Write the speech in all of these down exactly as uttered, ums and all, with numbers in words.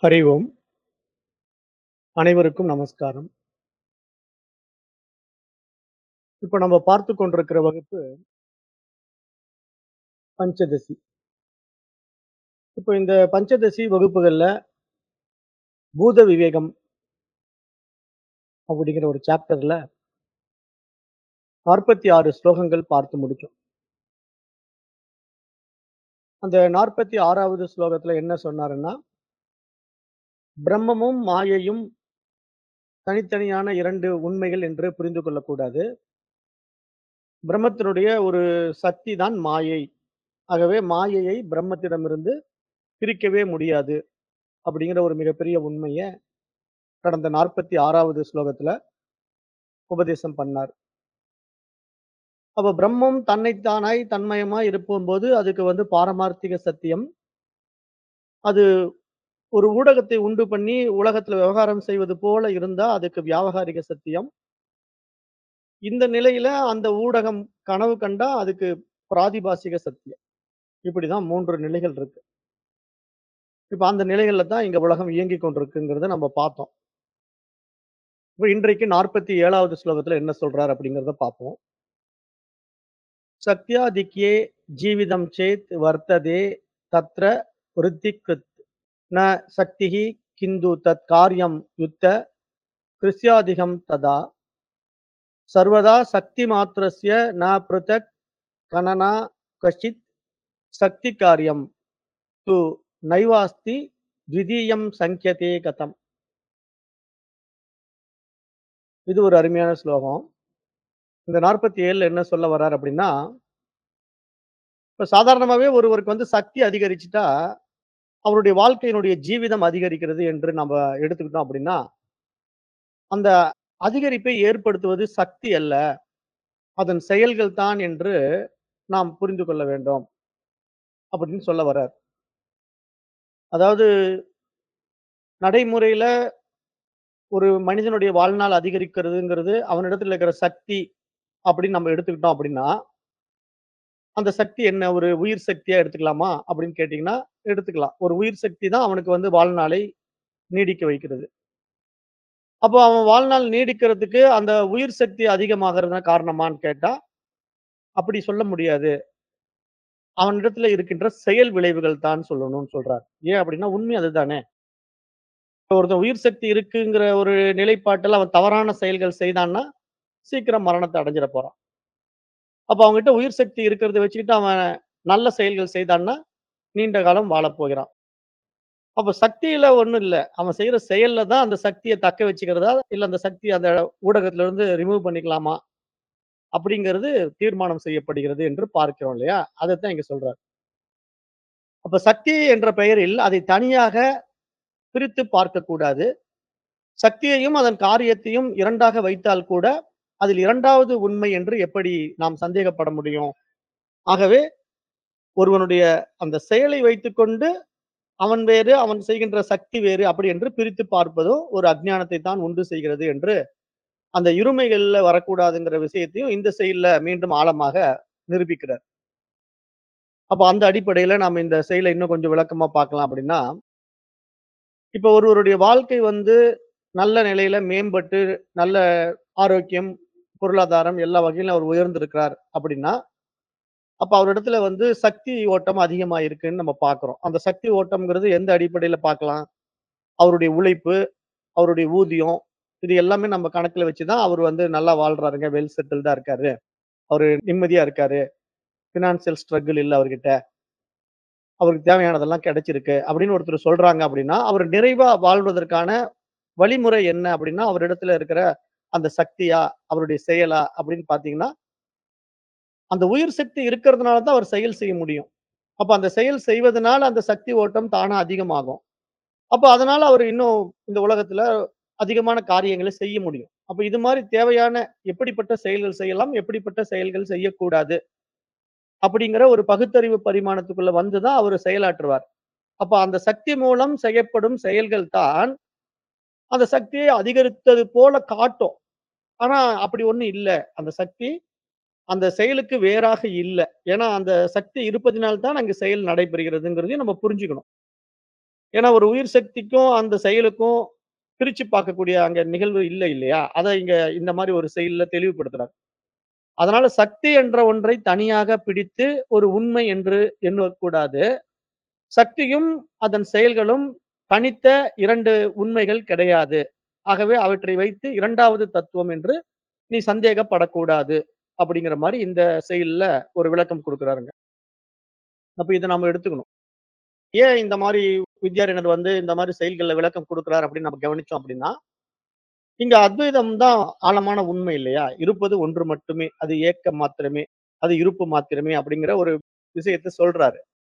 ஹரி ஓம். அனைவருக்கும் நமஸ்காரம். இப்ப நம்ம பார்த்துக் கொண்டிருக்கிற வகுப்பு பஞ்சதசி. இப்ப இந்த பஞ்சதசி வகுப்புகள்ல பூத விவேகம் அப்படிங்கிற ஒரு சாப்டர்ல நாற்பத்தி ஆறு ஸ்லோகங்கள் பார்த்து முடிச்சோம். அந்த நாற்பத்தி ஆறாவது ஸ்லோகத்துல என்ன சொன்னாருன்னா, பிரம்மமும் மாயையும் தனித்தனியான இரண்டு உண்மைகள் என்று புரிந்து கொள்ளக்கூடாது. பிரம்மத்தினுடைய ஒரு சக்தி தான் மாயை. ஆகவே மாயையை பிரம்மத்திடமிருந்து பிரிக்கவே முடியாது. அப்படிங்கிற ஒரு மிகப்பெரிய உண்மைய கடந்த நாற்பத்தி ஆறாவது ஸ்லோகத்துல உபதேசம் பண்ணார். அப்ப பிரம்மம் தன்னைத்தானாய் தன்மயமாய் இருக்கும்போது அதுக்கு வந்து பாரமார்த்திக சத்தியம். அது ஒரு ஊடகத்தை உண்டு பண்ணி உலகத்துல விவகாரம் செய்வது போல இருந்தா அதுக்கு வியாவகாரிக சத்தியம். இந்த நிலையில அந்த ஊடகம் கனவு கண்டா அதுக்கு பிராதிபாசிக சத்தியம். இப்படிதான் மூன்று நிலைகள் இருக்கு. இப்ப அந்த நிலைகள்ல தான் இங்க உலகம் இயங்கிக் கொண்டிருக்குங்கிறத நம்ம பார்த்தோம். இப்ப இன்றைக்கு நாற்பத்தி ஏழாவது ஸ்லோகத்துல என்ன சொல்றார் அப்படிங்கிறத பார்ப்போம். சத்யாதிக்யே ஜீவிதம் சேத் வர்த்ததே தத்ர விருத்திக்ருத் ந சக்திஹி கிந்து தத் காரியம் யுத்த கிருஷ்யாதிகம் ததா சர்வதா சக்தி மாத்திரஸ்ய ந பிருதக் கணனா கஷ்டித் சக்தி காரியம் து நைவாஸ்தி த்விதீயம் சங்கியதே கதம். இது ஒரு அருமையான ஸ்லோகம். இந்த நாற்பத்தி ஏழுல என்ன சொல்ல வர்றார் அப்படின்னா, இப்ப சாதாரணமாவே ஒருவருக்கு வந்து சக்தி அதிகரிச்சுட்டா அவருடைய வாழ்க்கையினுடைய ஜீவிதம் அதிகரிக்கிறது என்று நம்ம எடுத்துக்கிட்டோம் அப்படின்னா, அந்த அதிகரிப்பை ஏற்படுத்துவது சக்தி அல்ல, அதன் செயல்கள் தான் என்று நாம் புரிந்து கொள்ள வேண்டும் அப்படின்னு சொல்ல வர்றார். அதாவது நடைமுறையில ஒரு மனிதனுடைய வாழ்நாள் அதிகரிக்கிறதுங்கிறது அவனிடத்துல இருக்கிற சக்தி அப்படின்னு நம்ம எடுத்துக்கிட்டோம் அப்படின்னா, அந்த சக்தி என்ன ஒரு உயிர் சக்தியா எடுத்துக்கலாமா அப்படின்னு கேட்டீங்கன்னா, எடுத்துக்கலாம். ஒரு உயிர் சக்தி தான் அவனுக்கு வந்து வாழ்நாளை நீடிக்க வைக்கிறது. அப்போ அவன் வாழ்நாள் நீடிக்கிறதுக்கு அந்த உயிர் சக்தி அதிகமாகிறது தான் காரணமான்னு கேட்டா, அப்படி சொல்ல முடியாது. அவனிடத்துல இருக்கின்ற செயல் விளைவுகள் தான் சொல்லணும்னு சொல்றார். ஏன் அப்படின்னா உண்மை அதுதானே. இப்ப ஒருத்தன் உயிர் சக்தி இருக்குங்கிற ஒரு நிலைப்பாட்டுல அவன் தவறான செயல்கள் செய்தான்னா, சீக்கிரம் மரணத்த அடைஞ்சிட போறான். அப்ப அவன்கிட்ட உயிர் சக்தி இருக்கிறத வச்சுக்கிட்டு அவன் நல்ல செயல்கள் செய்தான்னா, நீண்ட காலம் வாழப் போகிறான். அப்ப சக்தியில ஒண்ணும் இல்ல. அவன் செய்யற செயல்ல தான் அந்த சக்திய தக்க வச்சுக்கிறதா, இல்ல அந்த சக்திய அந்த ஊடகத்துல இருந்து ரிமூவ் பண்ணிக்கலாமா? அப்படிங்கிறது தீர்மானம் செய்யப்படுகிறது என்று பார்க்கிறோம் இல்லையா? அதத்தான் இங்க சொல்றார். அப்ப சக்தி என்ற பெயரில் அதை தனியாக பிரித்து பார்க்கக்கூடாது. சக்தியையும் அதன் காரியத்தையும் இரண்டாக வைத்தால் கூட, அதில் இரண்டாவது உண்மை என்று எப்படி நாம் சந்தேகப்பட முடியும்? ஆகவே ஒருவனுடைய அந்த செயலை வைத்துக்கொண்டு, அவன் வேறு, அவன் செய்கின்ற சக்தி வேறு அப்படி என்று பிரித்து பார்ப்பதும் ஒரு அஞ்ஞானத்தை தான் உண்டு செய்கிறது என்று, அந்த இருமைகள்ல வரக்கூடாதுங்கிற விஷயத்தையும் இந்த செயல்ல மீண்டும் ஆழமாக நிரூபிக்கிறார். அப்ப அந்த அடிப்படையில நாம இந்த செயலை இன்னும் கொஞ்சம் விளக்கமா பார்க்கலாம் அப்படின்னா, இப்ப ஒருவருடைய வாழ்க்கை வந்து நல்ல நிலையில மேம்பட்டு, நல்ல ஆரோக்கியம், பொருளாதாரம் எல்லா வகையிலும் அவர் உயர்ந்திருக்கிறார் அப்படின்னா, அப்ப அவரிடத்துல வந்து சக்தி ஓட்டம் அதிகமா இருக்குன்னு நம்ம பார்க்கிறோம். அந்த சக்தி ஓட்டம்ங்கிறது எந்த அடிப்படையில பார்க்கலாம்? அவருடைய உழைப்பு, அவருடைய ஊதியம், இது எல்லாமே நம்ம கணக்குல வச்சு தான் அவர் வந்து நல்லா வாழ்றாருங்க, வெல் செட்டில்டா இருக்காரு. அவரு நிம்மதியா இருக்காரு. பினான்சியல் ஸ்ட்ரகிள் இல்ல அவர்கிட்ட. அவருக்கு தேவையானதெல்லாம் கிடைச்சிருக்கு அப்படின்னு ஒருத்தர் சொல்றாங்க அப்படின்னா, அவர் நிறைவா வாழ்வதற்கான வழிமுறை என்ன அப்படின்னா, அவரிடத்துல இருக்கிற அந்த சக்தியா, அவருடைய செயலா அப்படின்னு பார்த்தீங்கன்னா, அந்த உயிர் சக்தி இருக்கிறதுனால தான் அவர் செயல் செய்ய முடியும். அப்ப அந்த செயல் செய்வதனால அந்த சக்தி ஓட்டம் தானா அதிகமாகும். அப்ப அதனால அவரு இன்னும் இந்த உலகத்துல அதிகமான காரியங்கள செய்ய முடியும். அப்ப இது மாரி தேவையான எப்படிப்பட்ட செயல்கள் செய்யலாம், எப்படிப்பட்ட செயல்கள் செய்யக்கூடாது அப்படிங்கிற ஒரு பகுத்தறிவு பரிமாணத்துக்குள்ள வந்து தான் அவரு செயலாற்றுவார். அப்ப அந்த சக்தி மூலம் செய்யப்படும் செயல்கள் தான் அந்த சக்தியை அதிகரித்தது போல காட்டும். ஆனா அப்படி ஒண்ணும் இல்ல. அந்த சக்தி அந்த செயலுக்கு வேறாக இல்ல. ஏன்னா அந்த சக்தி இருப்பதினால் தான் அங்கு செயல் நடைபெறுகிறதுங்கிறதையும் நம்ம புரிஞ்சுக்கணும். ஏன்னா ஒரு உயிர் சக்திக்கும், அந்த செயலுக்கும் பிரிச்சு பார்க்கக்கூடிய அங்க நிகழ்வு இல்ல இல்லையா? அத இங்க இந்த மாரி ஒரு செயல்ல தெளிவுபடுத்துறார். அதனால சக்தி என்ற ஒன்றை தனியாக பிடித்து ஒரு உண்மை என்று எண்ணக்கூடாது. சக்தியும், அதன் செயல்களும் தனித்த இரண்டு உண்மைகள் கிடையாது. ஆகவே அவற்றை வைத்து இரண்டாவது தத்துவம் என்று நீ சந்தேகப்படக்கூடாது. அப்படிங்கிற மாரி இந்த செயல்ல ஒரு விளக்கம் குடுக்குறாருங்க. அப்ப இத நம்ம எடுத்துக்கணும். ஏன் இந்த மாரி வித்யாரண்யர் வந்து இந்த மாரி செயல்கள்ல விளக்கம் குடுக்குறார் அப்படின்னு நம்ம கவனிச்சோம் அப்படின்னா, இங்க அத்வைதம் தான் ஆழமான உண்மை இல்லையா? இருப்பது ஒன்று மட்டுமே. அது ஏக்கம் மாத்திரமே. அது இருப்பு மாத்திரமே அப்படிங்கிற ஒரு விஷயத்த சொல்றாரு.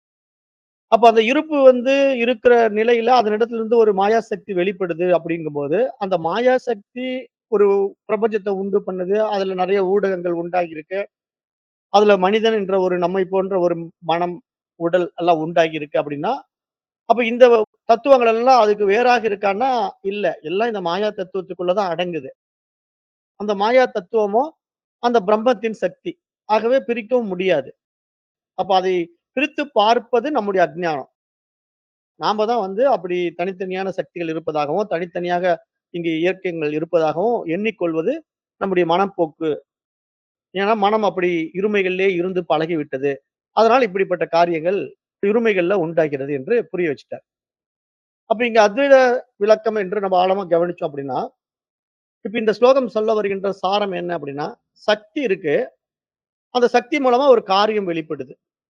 அப்ப அந்த இருப்பு வந்து இருக்கிற நிலையில அதனிடத்திலிருந்து ஒரு மாயாசக்தி வெளிப்படுது அப்படிங்கும்போது, அந்த மாயாசக்தி ஒரு பிரபஞ்சத்த உண்டு பண்ணுது. அதுல நெறைய ஊடகங்கள் உண்டாகியிருக்கு. அதுல மனிதன் என்ற ஒரு நம்மை போன்ற ஒரு மனம், உடல் எல்லாம் உண்டாகியிருக்கு அப்படின்னா, அப்ப இந்த தத்துவங்கள் எல்லாம் அதுக்கு வேறாக இருக்கான்னா, இல்ல. எல்லாம் இந்த மாயா தத்துவத்துக்குள்ள தான் அடங்குது. அந்த மாயா தத்துவமும், அந்த பிரம்மத்தின் சக்தி. ஆகவே பிரிக்கவும் முடியாது. அப்ப அதை பிரித்து பார்ப்பது நம்முடைய அஞ்ஞானம். நாம தான் வந்து அப்படி தனித்தனியான சக்திகள் இருப்பதாகவும், தனித்தனியாக இங்கு இயக்கங்கள் இருப்பதாகவும் எண்ணிக்கொள்வது நம்முடைய மனப்போக்கு. ஏன்னா மனம் அப்படி இருமைகளிலே இருந்து பழகிவிட்டது. அதனால இப்படிப்பட்ட காரியங்கள் இருமைகள்ல உண்டாகிறது என்று புரிய வச்சுட்டார். அப்ப இங்க அத்வைத விளக்கம் என்று நம்ம ஆழமா கவனிச்சோம் அப்படின்னா, இப்ப இந்த ஸ்லோகம் சொல்ல வருகின்ற சாரம் என்ன அப்படின்னா, சக்தி இருக்கு. அந்த சக்தி மூலமா ஒரு காரியம் வெளிப்படுது.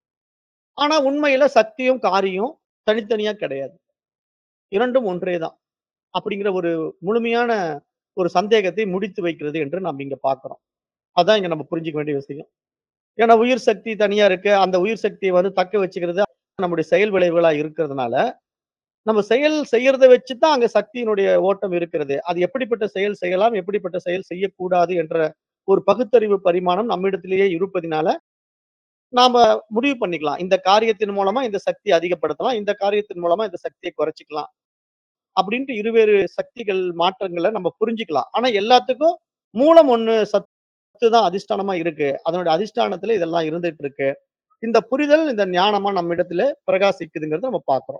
ஆனா உண்மையில சக்தியும், காரியம் தனித்தனியா கிடையாது. இரண்டும் ஒன்றே தான். அப்படிங்கிற ஒரு முழுமையான ஒரு சந்தேகத்தை முடித்து வைக்கிறது என்று நாம் இங்க பார்க்கிறோம். அதான் இங்க நம்ம புரிஞ்சுக்க வேண்டிய விஷயம். ஏன்னா உயிர் சக்தி தனியா இருக்கு. அந்த உயிர் சக்திய வந்து தக்க வச்சுக்கிறது நம்முடைய செயல் விளைவுகளா இருக்கிறதுனால, நம்ம செயல் செய்யறத வச்சு தான் அங்க சக்தியினுடைய ஓட்டம் இருக்கிறது. அது எப்படிப்பட்ட செயல் செய்யலாம், எப்படிப்பட்ட செயல் செய்யக்கூடாது என்ற ஒரு பகுத்தறிவு பரிமாணம் நம்மிடத்திலேயே இருப்பதினால, நாம முடிவு பண்ணிக்கலாம். இந்த காரியத்தின் மூலமா இந்த சக்திய அதிகப்படுத்தலாம். இந்த காரியத்தின் மூலமா இந்த சக்திய குறைச்சுக்கலாம். அப்படின்ட்டு இருவேறு சக்திகள் மாற்றங்கள நம்ம புரிஞ்சுக்கலாம். ஆனா எல்லாத்துக்கும் மூலம் ஒண்ணு சத்து தான் அதிஷ்டானமா இருக்கு. அதனுடைய அதிஷ்டானத்துல இதெல்லாம் இருந்துட்டு இருக்கு. இந்த புரிதல், இந்த ஞானமா நம்மிடத்தில பிரகாசிக்குதுங்கிறத நம்ம பார்க்கிறோம்.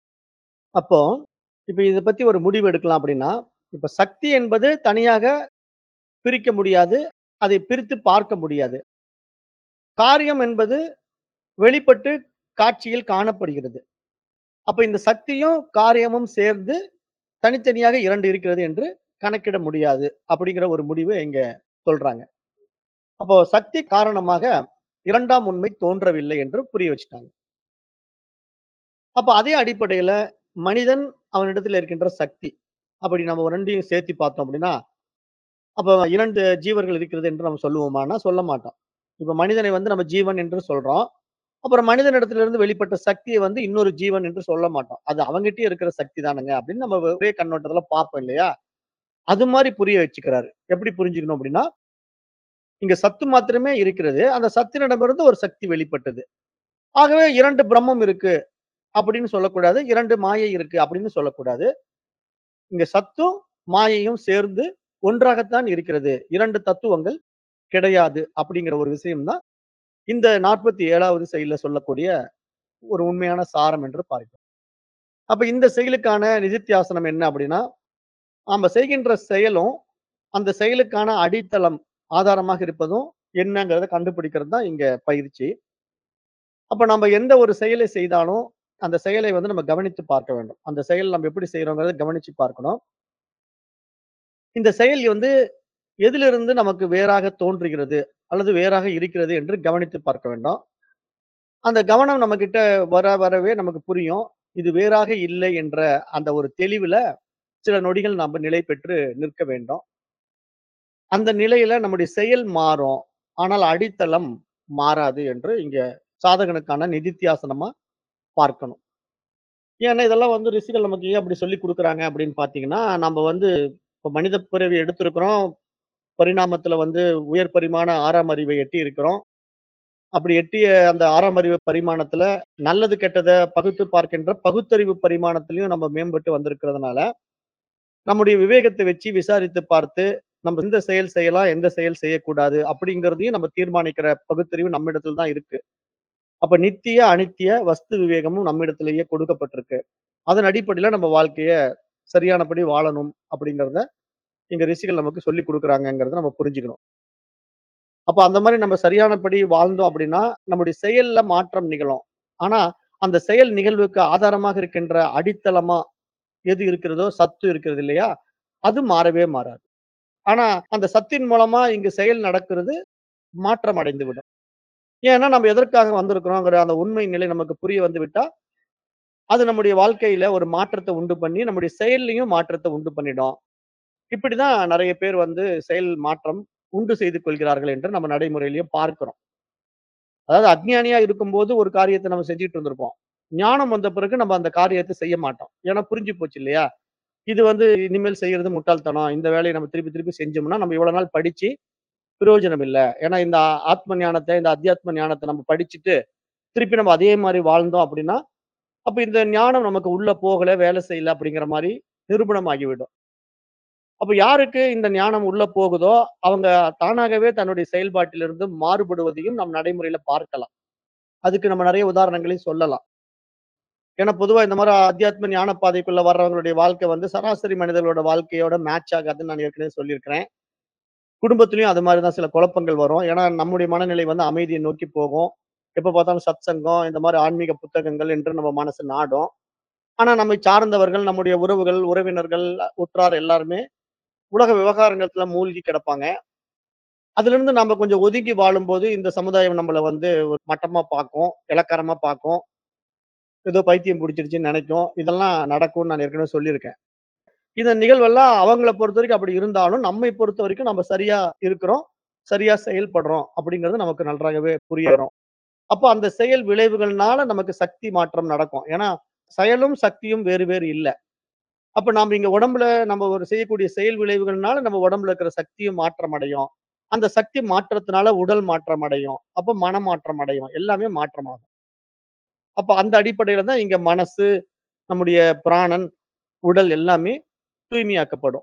அப்போ, இப்ப இத பத்தி ஒரு முடிவு எடுக்கலாம் அப்படின்னா, இப்ப சக்தி என்பது தனியாக பிரிக்க முடியாது. அதை பிரித்து பார்க்க முடியாது. காரியம் என்பது வெளிப்பட்டு காட்சியில் காணப்படுகிறது. அப்ப இந்த சக்தியும், காரியமும் சேர்ந்து தனித்தனியாக இரண்டு இருக்கிறது என்று கணக்கிட முடியாது. அப்படிங்கிற ஒரு முடிவு இங்க சொல்றாங்க. அப்போ சக்தி காரணமாக இரண்டாம் உண்மை தோன்றவில்லை என்று புரிய வச்சுட்டாங்க. அப்ப அதே அடிப்படையில மனிதன் அவனிடத்தில் இருக்கின்ற சக்தி. அப்படி நம்ம ரெண்டையும் சேர்த்து பார்த்தோம் அப்படின்னா, அப்ப இரண்டு ஜீவர்கள் இருக்கிறது என்று நம்ம சொல்லுவோமான்னா, சொல்ல மாட்டோம். இப்ப மனிதனை வந்து நம்ம ஜீவன் என்று சொல்றோம். அப்புறம் மனிதனிடத்திலிருந்து வெளிப்பட்ட சக்திய வந்து இன்னொரு ஜீவன் என்று சொல்ல மாட்டோம். அது அவங்கிட்டயே இருக்கிற சக்தி தானங்க அப்படின்னு நம்ம ஒரே கண்ணோட்டத்துல பார்ப்போம் இல்லையா? அது மாரி புரிய வச்சுக்கிறாரு. எப்படி புரிஞ்சுக்கணும் அப்படின்னா, இங்க சத்து மாத்திரமே இருக்கிறது. அந்த சத்தினிடமிருந்து ஒரு சக்தி வெளிப்பட்டது. ஆகவே இரண்டு பிரம்மம் இருக்கு அப்படின்னு சொல்லக்கூடாது. இரண்டு மாயை இருக்கு அப்படின்னு சொல்லக்கூடாது. இங்க சத்தும், மாயையும் சேர்ந்து ஒன்றாகத்தான் இருக்கிறது. இரண்டு தத்துவங்கள் கிடையாது அப்படிங்கிற ஒரு விஷயம் தான் இந்த நாற்பத்தி ஏழாவது செயல்ல சொல்லக்கூடிய ஒரு உண்மையான சாரம் என்று பார்க்கிறோம். அப்ப இந்த செயலுக்கான நிதித்தியாசனம் என்ன அப்படின்னா, நாம செய்கின்ற செயலும், அந்த செயலுக்கான அடித்தளம் ஆதாரமாக இருப்பதும் என்னங்கிறத கண்டுபிடிக்கிறது தான் இங்க பயிற்சி. அப்ப நம்ம எந்த ஒரு செயலை செய்தாலும், அந்த செயலை வந்து நம்ம கவனித்து பார்க்க வேண்டும். அந்த செயல் நம்ம எப்படி செய்றோங்கிறத கவனிச்சு பார்க்கணும். இந்த செயல் வந்து எதிலிருந்து நமக்கு வேறாக தோன்றுகிறது, அல்லது வேறாக இருக்கிறது என்று கவனித்து பார்க்க வேண்டும். அந்த கவனம் நம்மகிட்ட வர வரவே நமக்கு புரியும். இது வேறாக இல்லை என்ற அந்த ஒரு தெளிவுல சில நொடிகள் நாம நிலை பெற்று நிற்க வேண்டும். அந்த நிலையில நம்முடைய செயல் மாறும். ஆனால் அடித்தளம் மாறாது என்று இங்க சாதகனுக்கான நிதித்தியாசனமா பார்க்கணும். ஏன்னா இதெல்லாம் வந்து ரிஷிகள் நமக்கு ஏன் அப்படி சொல்லிக் குடுக்குறாங்க அப்படின்னு பார்த்தீங்கன்னா, நம்ம வந்து இப்ப மனித பிறவி எடுத்திருக்கிறோம். பரிணாமத்துல வந்து உயர் பரிமாண ஆறாம் அறிவை எட்டி இருக்கிறோம். அப்படி எட்டிய அந்த ஆறாம் அறிவு பரிமாணத்துல நல்லது, கெட்டத பகுத்து பார்க்கின்ற பகுத்தறிவு பரிமாணத்திலயும் நம்ம மேம்பட்டு வந்திருக்கிறதுனால, நம்முடைய விவேகத்தை வச்சு விசாரித்து பார்த்து, நம்ம எந்த செயல் செய்யலாம், எந்த செயல் செய்யக்கூடாது அப்படிங்கிறதையும் நம்ம தீர்மானிக்கிற பகுத்தறிவு நம்மிடத்தில் தான் இருக்கு. அப்ப நித்திய, அனித்திய வஸ்து விவேகமும் நம்மிடத்திலேயே கொடுக்கப்பட்டிருக்கு. அதன் அடிப்படையில நம்ம வாழ்க்கைய சரியானபடி வாழணும் அப்படிங்கிறத இங்க ரிஷிகள் நமக்கு சொல்லிக் குடுக்குறாங்கங்கிறத நம்ம புரிஞ்சுக்கணும். அப்ப அந்த மாரி நம்ம சரியானபடி வாழ்ந்தோம் அப்படின்னா, நம்முடைய செயல்ல மாற்றம் நிகழும். ஆனா, அந்த செயல் நிகழ்வுக்கு ஆதாரமாக இருக்கின்ற அடித்தளமா எது இருக்கிறதோ, சத்து இருக்கிறது இல்லையா? அது மாறவே மாறாது. ஆனா, அந்த சத்தின் மூலமா இங்கு செயல் நடக்கிறது மாற்றம் அடைந்து விடும். ஏன்னா, நம்ம எதற்காக வந்திருக்கிறோங்கிற அந்த உண்மை நிலை நமக்கு புரிய வந்து விட்டா, அது நம்முடைய வாழ்க்கையில ஒரு மாற்றத்த உண்டு பண்ணி, நம்முடைய செயல்லயும் மாற்றத்த உண்டு பண்ணிடும். இப்படிதான் நெறைய பேர் வந்து செயல் மாற்றம் உண்டு செய்து கொள்கிறார்கள் என்று நம்ம நடைமுறையிலயும் பார்க்கிறோம். அதாவது அஞ்ஞானியா இருக்கும்போது ஒரு காரியத்த நம்ம செஞ்சுட்டு இருந்திருப்போம். ஞானம் வந்த பிறகு நம்ம அந்த காரியத்த செய்ய மாட்டோம். ஏன்னா புரிஞ்சு போச்சு இல்லையா? இது வந்து இனிமேல் செய்யறது முட்டாள்தனம். இந்த வேலைய நம்ம திருப்பி திருப்பி செஞ்சோம்னா, நம்ம இவ்வளவு நாள் படிச்சு பிரயோஜனம் இல்ல. ஏன்னா இந்த ஆத்ம ஞானத்த, இந்த அத்தியாத்ம ஞானத்த நம்ம படிச்சுட்டு, திருப்பி நம்ம அதே மாரி வாழ்ந்தோம் அப்படின்னா, அப்ப இந்த ஞானம் நமக்கு உள்ள போகல, வேலை செய்யல அப்படிங்கிற மாரி நிரூபணம் ஆகிவிடும். அப்ப யாருக்கு இந்த ஞானம் உள்ள போகுதோ, அவங்க தானாகவே தன்னுடைய செயல்பாட்டிலிருந்து மாறுபடுவதையும் நம் நடைமுறையில பார்க்கலாம். அதுக்கு நம்ம நெறைய உதாரணங்களையும் சொல்லலாம். ஏன்னா பொதுவா இந்த மாரி அத்தியாத்ம ஞான பாதைக்குள்ள வர்றவங்களுடைய வாழ்க்கை வந்து சராசரி மனிதர்களோட வாழ்க்கையோட மேட்ச் ஆகாதுன்னு நான் ஏற்கனவே சொல்லியிருக்கிறேன். குடும்பத்திலயும் அது மாரி தான் சில குழப்பங்கள் வரும். ஏன்னா நம்முடைய மனநிலை வந்து அமைதியை நோக்கி போகும். எப்ப பார்த்தாலும் சத்சங்கம், இந்த மாரி ஆன்மீக புத்தகங்கள் என்று நம்ம மனசு நாடும். ஆனா நம்மை சார்ந்தவர்கள், நம்முடைய உறவுகள், உறவினர்கள், உற்றார் எல்லாருமே உலக விவகாரங்கள்ல மூழ்கி கிடப்பாங்க. அதிலிருந்து நம்ம கொஞ்சம் ஒதுங்கி வாழும்போது, இந்த சமுதாயம் நம்மள வந்து ஒரு மட்டமா பார்க்கும், இளக்காரமா பார்க்கும். ஏதோ பைத்தியம் பிடிச்சிருச்சுன்னு நெனைக்கும். இதெல்லாம் நடக்கும்னு நான் ஏற்கனவே சொல்லியிருக்கேன். இந்த நிகழ்வெல்லாம் அவங்கள பொறுத்தவரைக்கும் அப்படி இருந்தாலும், நம்மை பொறுத்தவரைக்கும் நம்ம சரியா இருக்கிறோம், சரியா செயல்படுறோம் அப்படிங்கிறது நமக்கு நன்றாகவே புரிய வரும். அப்ப அந்த செயல் விளைவுகள்னால நமக்கு சக்தி மாற்றம் நடக்கும். ஏன்னா, செயலும், சக்தியும் வேறு வேறு இல்ல. அப்ப நாம இங்க உடம்புல நம்ம ஒரு செய்யக்கூடிய செயல் விளைவுகள்னால நம்ம உடம்புல இருக்கிற சக்தியும் மாற்றம் அடையும். அந்த சக்தி மாற்றத்தினால உடல் மாற்றம் அடையும். அப்ப மனமாற்றம் அடையும். எல்லாமே மாற்றமாகும். அப்ப அந்த அடிப்படையில தான் இங்க மனசு, நம்முடைய பிராணன், உடல் எல்லாமே தூய்மையாக்கப்படும்.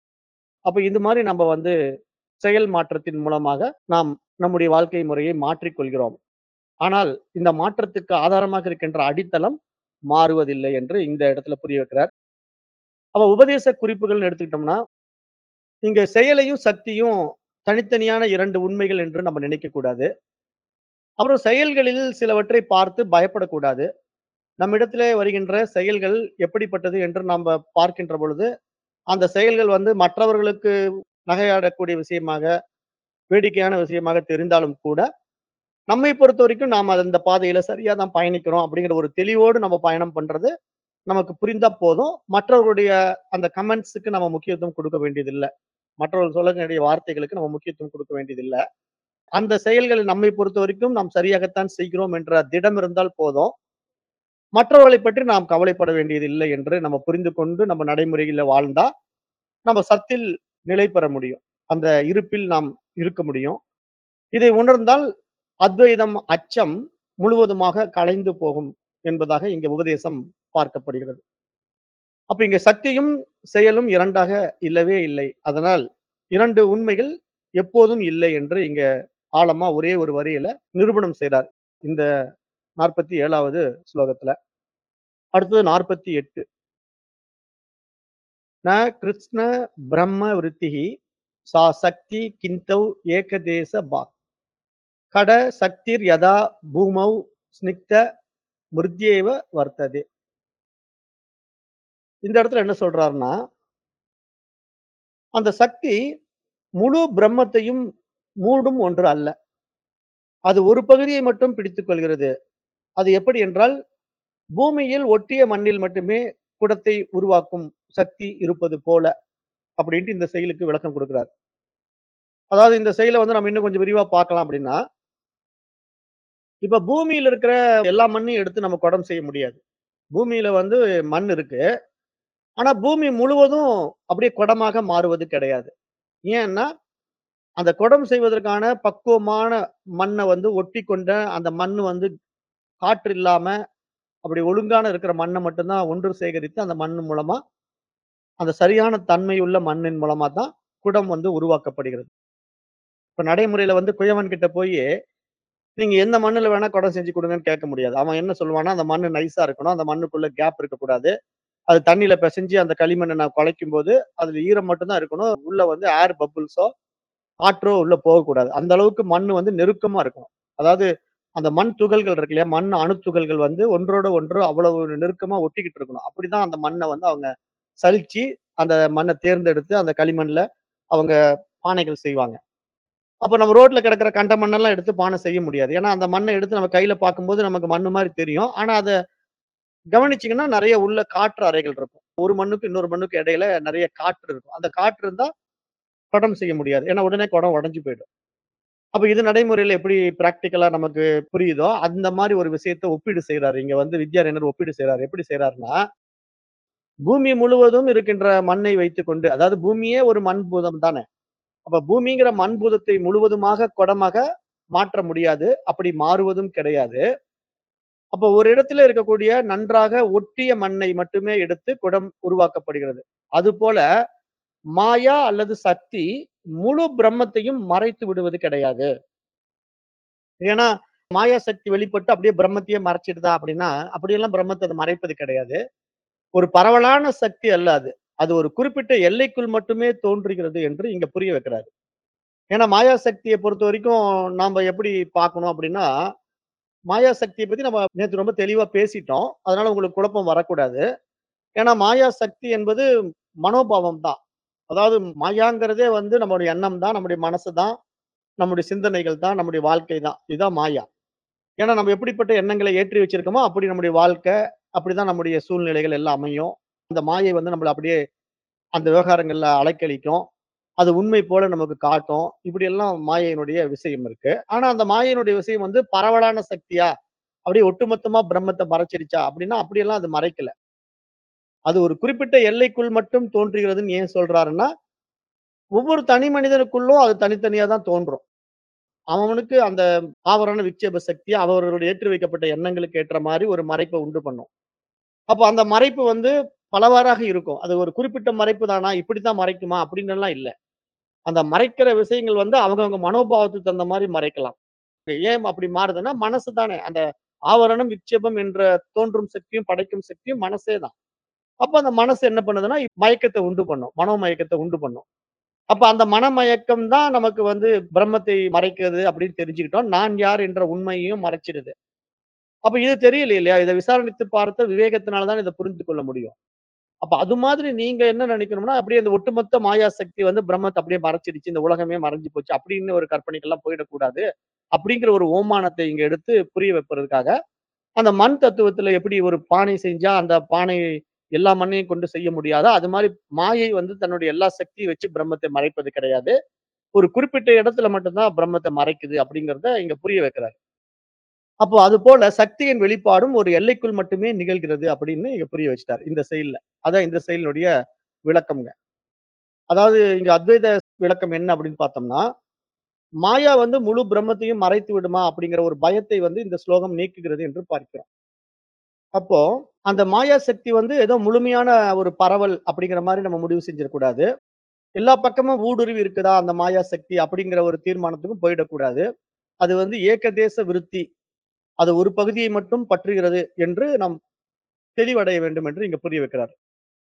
அப்ப இது மாரி நம்ம வந்து செயல் மாற்றத்தின் மூலமாக நாம் நம்முடைய வாழ்க்கை முறையை மாற்றிக் கொள்கிறோம். ஆனால் இந்த மாற்றத்துக்கு ஆதாரமாக இருக்கின்ற அடித்தளம் மாறுவதில்லை என்று இந்த இடத்துல புரிய வைக்கிறார். அப்ப உபதேச குறிப்புகள்னு எடுத்துக்கிட்டோம்னா, இங்க செயலையும், சக்தியும் தனித்தனியான இரண்டு உண்மைகள் என்று நம்ம நினைக்கக் கூடாது. அப்புறம் செயல்களில் சிலவற்றை பார்த்து பயப்படக்கூடாது. நம்மிடத்திலே வருகின்ற செயல்கள் எப்படிப்பட்டது என்று நம்ப பார்க்கின்ற பொழுது, அந்த செயல்கள் வந்து மற்றவர்களுக்கு நகையாடக்கூடிய விஷயமாக, வேடிக்கையான விஷயமாக தெரிந்தாலும் கூட, நம்மை பொறுத்தவரைக்கும் நாம அந்த பாதையில சரியா தான் பயணிக்கிறோம் அப்படிங்கிற ஒரு தெளிவோடு நம்ம பயணம் பண்றது நமக்கு புரிந்தா போதும். மற்றவர்களுடைய அந்த கமெண்ட்ஸ்க்கு நம்ம முக்கியத்துவம் குடுக்க வேண்டியதில்ல. மற்றவர்கள் சொல்லக்கூடிய வார்த்தைகளுக்கு நம்ம முக்கியத்துவம் குடுக்க வேண்டியதில்ல. அந்த செயல்கள் நம்மை பொறுத்தவரைக்கும் நாம் சரியாகத்தான் செய்கிறோம் என்ற திடம் இருந்தால் போதும். மற்றவர்களைப் பற்றி நாம் கவலைப்பட வேண்டியதில்லை என்று நம்ம புரிந்து கொண்டு நம்ம நடைமுறையில வாழ்ந்தா, நம்ம சத்தில் நிலை பெற முடியும். அந்த இருப்பில் நாம் இருக்க முடியும். இதை உணர்ந்தால் அத்வைதம் அச்சம் முழுவதுமாக கலைந்து போகும் என்பதாக இங்க உபதேசம் பார்க்கப்படுகிறது. அப்ப இங்க சக்தியும், செயலும் இரண்டாக இல்லவே இல்லை. அதனால் இரண்டு உண்மைகள் எப்போதும் இல்லை என்று இங்க ஆழமா ஒரே ஒரு வரியில நிரூபணம் செய்றார். இந்த நாற்பத்தி ஏழாவது ஸ்லோகத்துல. அடுத்தது நாற்பத்தி எட்டு. ந கிருஷ்ண பிரம்ம விருத்திஹி சா சக்தி கிந்தௌ ஏகதேச பாக். கட சக்திர் யதா பூமௌ ஸ்னிக்த மிருத்யேவ வர்த்ததே. இந்த இடத்துல என்ன சொல்றாருன்னா, அந்த சக்தி முழு பிரம்மத்தையும் மூடும் ஒன்று அல்ல. அது ஒரு பகுதியை மட்டும் பிடித்துக் கொள்கிறது. அது எப்படி என்றால், பூமியில் ஒட்டிய மண்ணில் மட்டுமே குடத்தை உருவாக்கும் சக்தி இருப்பது போல, அப்படின்ட்டு இந்த செயலுக்கு விளக்கம் குடுக்கிறார். அதாவது இந்த செயல வந்து நம்ம இன்னும் கொஞ்சம் விரிவா பார்க்கலாம் அப்படின்னா, இப்ப பூமியில இருக்கிற எல்லா மண்ணையும் எடுத்து நம்ம குடம் செய்ய முடியாது. பூமியில வந்து மண் இருக்கு. ஆனா பூமி முழுவதும் அப்படியே குடமாக மாறுவது கிடையாது. ஏன்னா, அந்த குடம் செய்வதற்கான பக்குவமான மண்ண வந்து ஒட்டிக்கொண்ட அந்த மண்ணு வந்து காற்று இல்லாம, அப்படி ஒழுங்கான இருக்கிற மண்ண மட்டும் தான் ஒன்று சேகரித்து அந்த மண்ணு மூலமா, அந்த சரியான தன்மையுள்ள மண்ணின் மூலமா தான் குடம் வந்து உருவாக்கப்படுகிறது. இப்ப நடைமுறையில வந்து குயவன் கிட்ட போயி, நீங்க எந்த மண்ணுல வேணா குடம் செஞ்சு குடுங்கன்னு கேட்க முடியாது. அவன் என்ன சொல்லுவான்னா, அந்த மண்ணு நைஸா இருக்கணும். அந்த மண்ணுக்குள்ள கேப் இருக்கக்கூடாது. அது தண்ணீல பெசஞ்சு அந்த களிமண்ண நான் குழைக்கும்போது, அதுல ஈரம் மட்டும் தான் இருக்கணும். உள்ள வந்து ஏர் பபிள்ஸோ, காற்றோ உள்ள போகக்கூடாது. அந்த அளவுக்கு மண்ணு வந்து நெருக்கமா இருக்கணும். அதாவது அந்த மண் துகள்கள் இருக்கு இல்லையா? மண் அணுத்துகள்கள் வந்து ஒன்றோட ஒன்று அவ்வளவு நெருக்கமா ஒட்டிக்கிட்டு இருக்கணும். அப்படிதான் அந்த மண்ண வந்து அவங்க சலிச்சு, அந்த மண்ண தேர்ந்தெடுத்து அந்த களிமண்ல அவங்க பானைகள் செய்வாங்க. அப்ப நம்ம ரோட்ல கிடக்கிற கண்ட மண்ணெல்லாம் எடுத்து பானை செய்ய முடியாது. ஏன்னா, அந்த மண்ண எடுத்து நம்ம கையில பார்க்கும்போது நமக்கு மண்ணு மாரி தெரியும். ஆனா, அத கவனிச்சீங்கன்னா நெறைய உள்ள காற்று அறைகள் இருக்கும். ஒரு மண்ணுக்கும் இன்னொரு மண்ணுக்கும் இடையில நெறைய காற்று இருக்கும். அந்த காற்று இருந்தா குடம் செய்ய முடியாது. ஏன்னா, உடனே குடம் உடைஞ்சு போயிடும். அப்ப இது நடைமுறையில எப்படி பிராக்டிகலா நமக்கு புரியுதோ, அந்த மாரி ஒரு விஷயத்த ஒப்பீடு செய்றாரு. இங்க வந்து வித்யாரண்யர் ஒப்பீடு செய்றாரு. எப்படி செய்றாருன்னா, பூமி முழுவதும் இருக்கின்ற மண்ணை வைத்துக்கொண்டு அதாவது பூமியே ஒரு மண் பூதம் தானே. அப்ப பூமிங்கிற மண் பூதத்தை முழுவதுமாக குடமாக மாற்ற முடியாது. அப்படி மாறுவதும் கிடையாது. அப்ப ஒரு இடத்துல இருக்கக்கூடிய நன்றாக ஒட்டிய மண்ணை மட்டுமே எடுத்து குடம் உருவாக்கப்படுகிறது. அதுபோல மாயா அல்லது சக்தி முழு பிரம்மத்தையும் மறைத்து விடுவது கிடையாது. ஏன்னா, மாயா சக்தி வெளிப்பட்டு அப்படியே பிரம்மத்தையே மறைச்சிடுதா அப்படின்னா, அப்படியெல்லாம் பிரம்மத்த அது மறைப்பது கிடையாது. ஒரு பரவலான சக்தி அல்ல அது. அது ஒரு குறிப்பிட்ட எல்லைக்குள் மட்டுமே தோன்றுகிறது என்று இங்க புரிய வைக்கிறாரு. ஏன்னா, மாயா சக்திய பொறுத்தவரைக்கும் நாம எப்படி பார்க்கணும் அப்படின்னா, மாயா சக்திய பத்தி நம்ம நேத்து ரொம்ப தெளிவா பேசிட்டோம். அதனால உங்களுக்கு குழப்பம் வரக்கூடாது. ஏன்னா, மாயா சக்தி என்பது மனோபாவம் தான். அதாவது மாயாங்கிறதே வந்து நம்முடைய எண்ணம் தான், நம்முடைய மனசு தான், நம்முடைய சிந்தனைகள் தான், நம்முடைய வாழ்க்கை தான். இதுதான் மாயா. ஏன்னா, நம்ம எப்படிப்பட்ட எண்ணங்களை ஏற்றி வச்சிருக்கோமோ, அப்படி நம்முடைய வாழ்க்கை, அப்படிதான் நம்முடைய சூழ்நிலைகள் எல்லாம் அமையும். அந்த மாயை வந்து நம்மள அப்படியே அந்த விவகாரங்கள்ல அலைக்கழிக்கும். அது உண்மை போல நமக்கு காட்டும். இப்படியெல்லாம் மாயையினுடைய விஷயம் இருக்கு. ஆனா, அந்த மாயையினுடைய விஷயம் வந்து பரவலான சக்தியா, அப்படியே ஒட்டுமொத்தமா பிரம்மத்த மறைச்சிருச்சா? அப்படின்னா, அப்படியெல்லாம் அது மறைக்கல. அது ஒரு குறிப்பிட்ட எல்லைக்குள் மட்டும் தோன்றுகிறதுன்னு ஏன் சொல்றாருன்னா, ஒவ்வொரு தனி மனிதனுக்குள்ளும் அது தனித்தனியா தான் தோன்றும். அவனுக்கு அந்த ஆவரண விட்சேப சக்தி அவர்களுடைய ஏற்றி வைக்கப்பட்ட எண்ணங்களுக்கு ஏற்ற மாரி ஒரு மறைப்ப உண்டு பண்ணும். அப்ப அந்த மறைப்பு வந்து பலவாறாக இருக்கும். அது ஒரு குறிப்பிட்ட மறைப்பு தானா? இப்படித்தான் மறைக்குமா? அப்படின்னுலாம் இல்ல. அந்த மறைக்கிற விஷயங்கள் வந்து அவங்கவங்க மனோபாவத்துக்கு தகுந்த மாரி மறைக்கலாம். ஏன் அப்படி மாறுதுன்னா, மனசு தானே. அந்த ஆவரணம், விட்சேபம் என்ற தோன்றும் சக்தியும், படைக்கும் சக்தியும் மனசே தான். அப்ப அந்த மனசு என்ன பண்ணுதுன்னா, மயக்கத்த உண்டு பண்ணும். மனோமயக்கத்த உண்டு பண்ணும். அப்ப அந்த மனமயக்கம் தான் நமக்கு வந்து பிரம்மத்தை மறைக்கிறது அப்படின்னு தெரிஞ்சுக்கிட்டோம். நான் யார் என்ற உண்மையையும் மறைச்சிடுது. அப்ப இது தெரியல இல்லையா? இத விசாரணித்து பார்த்த விவேகத்தினால தான் இத புரிந்து கொள்ள முடியும். அப்ப அது மாதிரி நீங்க என்ன நினைக்கணும்னா, அப்படியே அந்த ஒட்டுமொத்த மாயா சக்தி வந்து பிரம்மத்த அப்படியே மறைச்சிடுச்சு. இந்த உலகமே மறைஞ்சு போச்சு. அப்படின்னு ஒரு கற்பனைக்கெல்லாம் போயிடக்கூடாது. அப்படிங்கிற ஒரு ஓமானத்தை இங்க எடுத்து புரிய வைப்பதற்காக, அந்த மண் தத்துவத்துல எப்படி ஒரு பானை செஞ்சா, அந்த பானை எல்லா மண்ணையும் கொண்டு செய்ய முடியாதோ, அது மாரி மாயை வந்து தன்னுடைய எல்லா சக்தியும் வச்சு பிரம்மத்தை மறைப்பது கிடையாது. ஒரு குறிப்பிட்ட இடத்துல மட்டும் தான் பிரம்மத்த மறைக்குது அப்படிங்கிறத இங்க புரிய வைக்கிறாரு. அப்போ அதுபோல சக்தியின் வெளிப்பாடும் ஒரு எல்லைக்குள் மட்டுமே நிகழ்கிறது அப்படின்னு இங்க புரிய வச்சுட்டாரு. இந்த செயல்ல. அதான் இந்த செயலினுடைய விளக்கம்ங்க. அதாவது இங்க அத்வைத விளக்கம் என்ன அப்படின்னு பார்த்தோம்னா, மாயா வந்து முழு பிரம்மத்தையும் மறைத்து விடுமா அப்படிங்கிற ஒரு பயத்தை வந்து இந்த ஸ்லோகம் நீக்குகிறது என்று பார்க்கிறோம். அப்போ அந்த மாயா சக்தி வந்து ஏதோ முழுமையான ஒரு பரவல் அப்படிங்கிற மாரி நம்ம முடிவு செஞ்சிடக்கூடாது. எல்லா பக்கமும் ஊடுருவி இருக்குதா அந்த மாயா சக்தி அப்படிங்கிற ஒரு தீர்மானத்துக்கும் போயிடக்கூடாது. அது வந்து ஏகதேச விருத்தி. அது ஒரு பகுதியை மட்டும் பற்றுகிறது என்று நாம் தெளிவடைய வேண்டும் என்று இங்க புரிய வைக்கிறார்.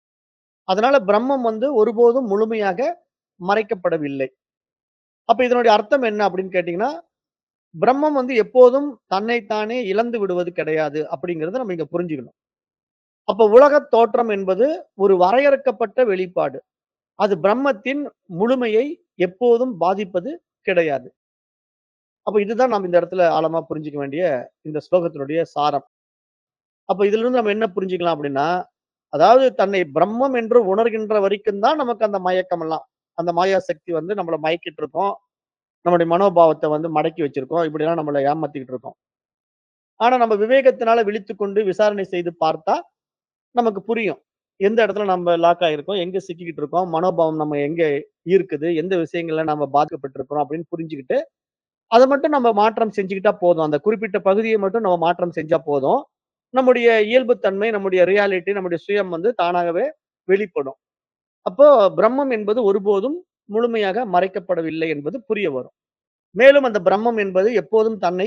அதனால பிரம்மம் வந்து ஒருபோதும் முழுமையாக மறைக்கப்படவில்லை. அப்ப இதனுடைய அர்த்தம் என்ன அப்படின்னு கேட்டீங்கன்னா, பிரம்மம் வந்து எப்போதும் தன்னைத்தானே இழந்து விடுவது கிடையாது அப்படிங்கிறத நம்ம இங்க புரிஞ்சுக்கணும். அப்ப உலகத் தோற்றம் என்பது ஒரு வரையறுக்கப்பட்ட வெளிப்பாடு. அது பிரம்மத்தின் முழுமையை எப்போதும் பாதிப்பது கிடையாது. அப்ப இதுதான் நாம் இந்த இடத்துல ஆழமா புரிஞ்சுக்க வேண்டிய இந்த ஸ்லோகத்தினுடைய சாரம். அப்ப இதிலிருந்து நம்ம என்ன புரிஞ்சுக்கலாம் அப்படின்னா, அதாவது தன்னை பிரம்மம் என்று உணர்கின்ற வரைக்கும் தான் நமக்கு அந்த மயக்கம் எல்லாம். அந்த மாயா சக்தி வந்து நம்மள மயக்கிட்டு இருக்கும். நம்முடைய மனோபாவத்த வந்து மடக்கி வச்சிருக்கோம். இப்படிலாம் நம்மள ஏமாத்திக்கிட்டு இருக்கோம். ஆனா நம்ம விவேகத்தினால விழித்துக்கொண்டு விசாரணை செய்து பார்த்தா, நமக்கு புரியும். எந்த இடத்துல நம்ம லாக் ஆயிருக்கோம், எங்க சிக்கிக்கிட்டு இருக்கோம், மனோபாவம் நம்ம எங்க ஈர்க்குது, எந்த விஷயங்கள்ல நாம பாதிக்கப்பட்டிருக்கிறோம் அப்படின்னு புரிஞ்சுகிட்டு, அத மட்டும் நம்ம மாற்றம் செஞ்சுக்கிட்டா போதும். அந்த குறிப்பிட்ட பகுதியை மட்டும் நம்ம மாற்றம் செஞ்சா போதும். நம்முடைய இயல்புத்தன்மை, நம்முடைய ரியாலிட்டி, நம்முடைய சுயம் வந்து தானாகவே வெளிப்படும். அப்போ பிரம்மம் என்பது ஒருபோதும் முழுமையாக மறைக்கப்படவில்லை என்பது புரிய வரும். மேலும் அந்த பிரம்மம் என்பது எப்போதும் தன்னை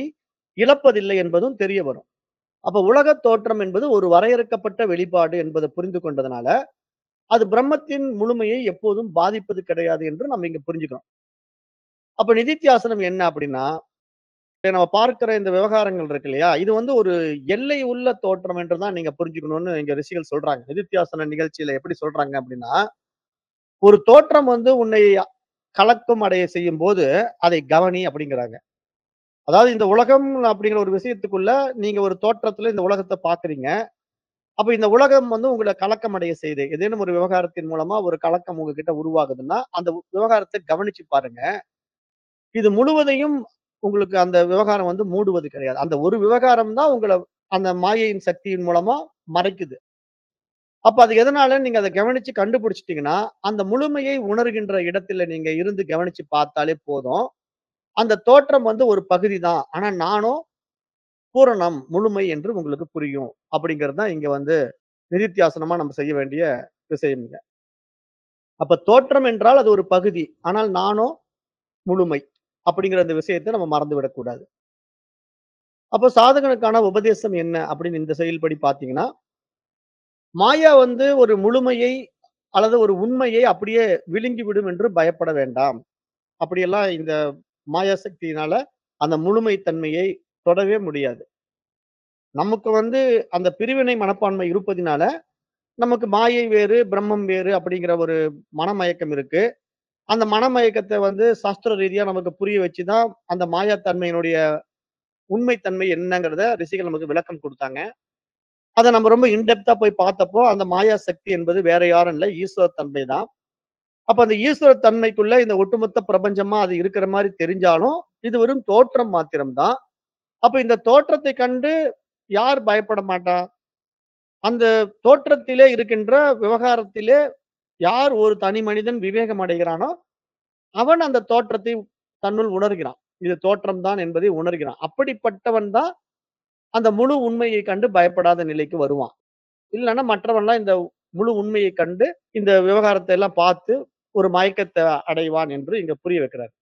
இழப்பதில்லை என்பதும் தெரிய வரும். அப்ப உலகத் தோற்றம் என்பது ஒரு வரையறுக்கப்பட்ட வெளிப்பாடு என்பத புரிந்து கொண்டதுனால, அது பிரம்மத்தின் முழுமையை எப்போதும் பாதிப்பது கிடையாது என்று நம்ம இங்க புரிஞ்சுக்கிறோம். அப்ப நிதித்தியாசனம் என்ன அப்படின்னா, இப்ப நம்ம பார்க்கிற இந்த விவகாரங்கள் இருக்கு இல்லையா? இது வந்து ஒரு எல்லை உள்ள தோற்றம் என்று தான் நீங்க புரிஞ்சுக்கணும்னு இங்க ரிஷிகள் சொல்றாங்க. நிதித்தியாசன நிகழ்ச்சியில எப்படி சொல்றாங்க அப்படின்னா, ஒரு தோற்றம் வந்து உன்னை கலக்கம் அடைய செய்யும்போது, அதை கவனி அப்படிங்கிறாங்க. அதாவது இந்த உலகம் அப்படிங்கிற ஒரு விஷயத்துக்குள்ள நீங்க ஒரு தோற்றத்துல இந்த உலகத்த பார்க்கிறீங்க. அப்ப இந்த உலகம் வந்து உங்கள கலக்கம் அடைய செய்யுது. ஏதேனும் ஒரு விவகாரத்தின் மூலமா ஒரு கலக்கம் உங்ககிட்ட உருவாகுதுன்னா, அந்த விவகாரத்த கவனிச்சு பாருங்க. இது முழுவதையும் உங்களுக்கு அந்த விவகாரம் வந்து மூடுவது கிடையாது. அந்த ஒரு விவகாரம் தான் உங்கள அந்த மாயையின் சக்தியின் மூலமா மறைக்குது. அப்ப அது எதனாலன்னு நீங்க அத கவனிச்சு கண்டுபிடிச்சுட்டீங்கன்னா, அந்த முழுமையை உணர்கின்ற இடத்துல நீங்க இருந்து கவனிச்சு பார்த்தாலே போதும். அந்த தோற்றம் வந்து ஒரு பகுதி தான். ஆனா நானோ பூரணம், முழுமை என்று உங்களுக்கு புரியும். அப்படிங்கிறது தான் இங்க வந்து நிதித்தியாசனமா நம்ம செய்ய வேண்டிய விஷயம்ங்க. அப்ப தோற்றம் என்றால் அது ஒரு பகுதி. ஆனால் நானோ முழுமை. அப்படிங்கிற அந்த விஷயத்த நம்ம மறந்து விடக்கூடாது. அப்ப சாதகனுக்கான உபதேசம் என்ன அப்படின்னு இந்த செயல்படி பார்த்தீங்கன்னா, மாயா வந்து ஒரு முழுமையை அல்லது ஒரு உண்மையை அப்படியே விழுங்கிவிடும் என்று பயப்பட வேண்டாம். அப்படியெல்லாம் இந்த மாயா சக்தியினால அந்த முழுமை தன்மையை தொடவே முடியாது. நமக்கு வந்து அந்த பிரிவினை மனப்பான்மை இருப்பதினால, நமக்கு மாயை வேறு, பிரம்மம் வேறு அப்படிங்கிற ஒரு மனமயக்கம் இருக்கு. அந்த மனமயக்கத்த வந்து சாஸ்திர ரீதியா நமக்கு புரிய வச்சு தான், அந்த மாயா தன்மையினுடைய உண்மை தன்மை என்னங்கிறத ரிஷிகள் நமக்கு விளக்கம் குடுத்தாங்க. அத நம்ம ரொம்ப இன் டெப்த்தா போய் பார்த்தப்போ, அந்த மாயா சக்தி என்பது வேற யாரும் இல்ல, ஈஸ்வர தன்மை தான். அப்ப அந்த ஈஸ்வர தன்மைக்குள்ள இந்த ஒட்டுமொத்த பிரபஞ்சமா அது இருக்கிற மாரி தெரிஞ்சாலும், இது வெறும் தோற்றம் மாத்திரம் தான். அப்ப இந்த தோற்றத்தை கண்டு யார் பயப்பட மாட்டா? அந்த தோற்றத்திலே இருக்கின்ற விவகாரத்திலே யார் ஒரு தனி மனிதன் விவேகம் அடைகிறானோ, அவன் அந்த தோற்றத்தை தன்னுள் உணர்கிறான். இது தோற்றம் தான் என்பதை உணர்கிறான். அப்படிப்பட்டவன் தான் அந்த முழு உண்மையை கண்டு பயப்படாத நிலைக்கு வருவான். இல்லன்னா மற்றவன்லாம் இந்த முழு உண்மையை கண்டு, இந்த விவகாரத்தை எல்லாம் பார்த்து ஒரு மயக்கத்த அடைவான் என்று இங்க புரிய வைக்கிறார்.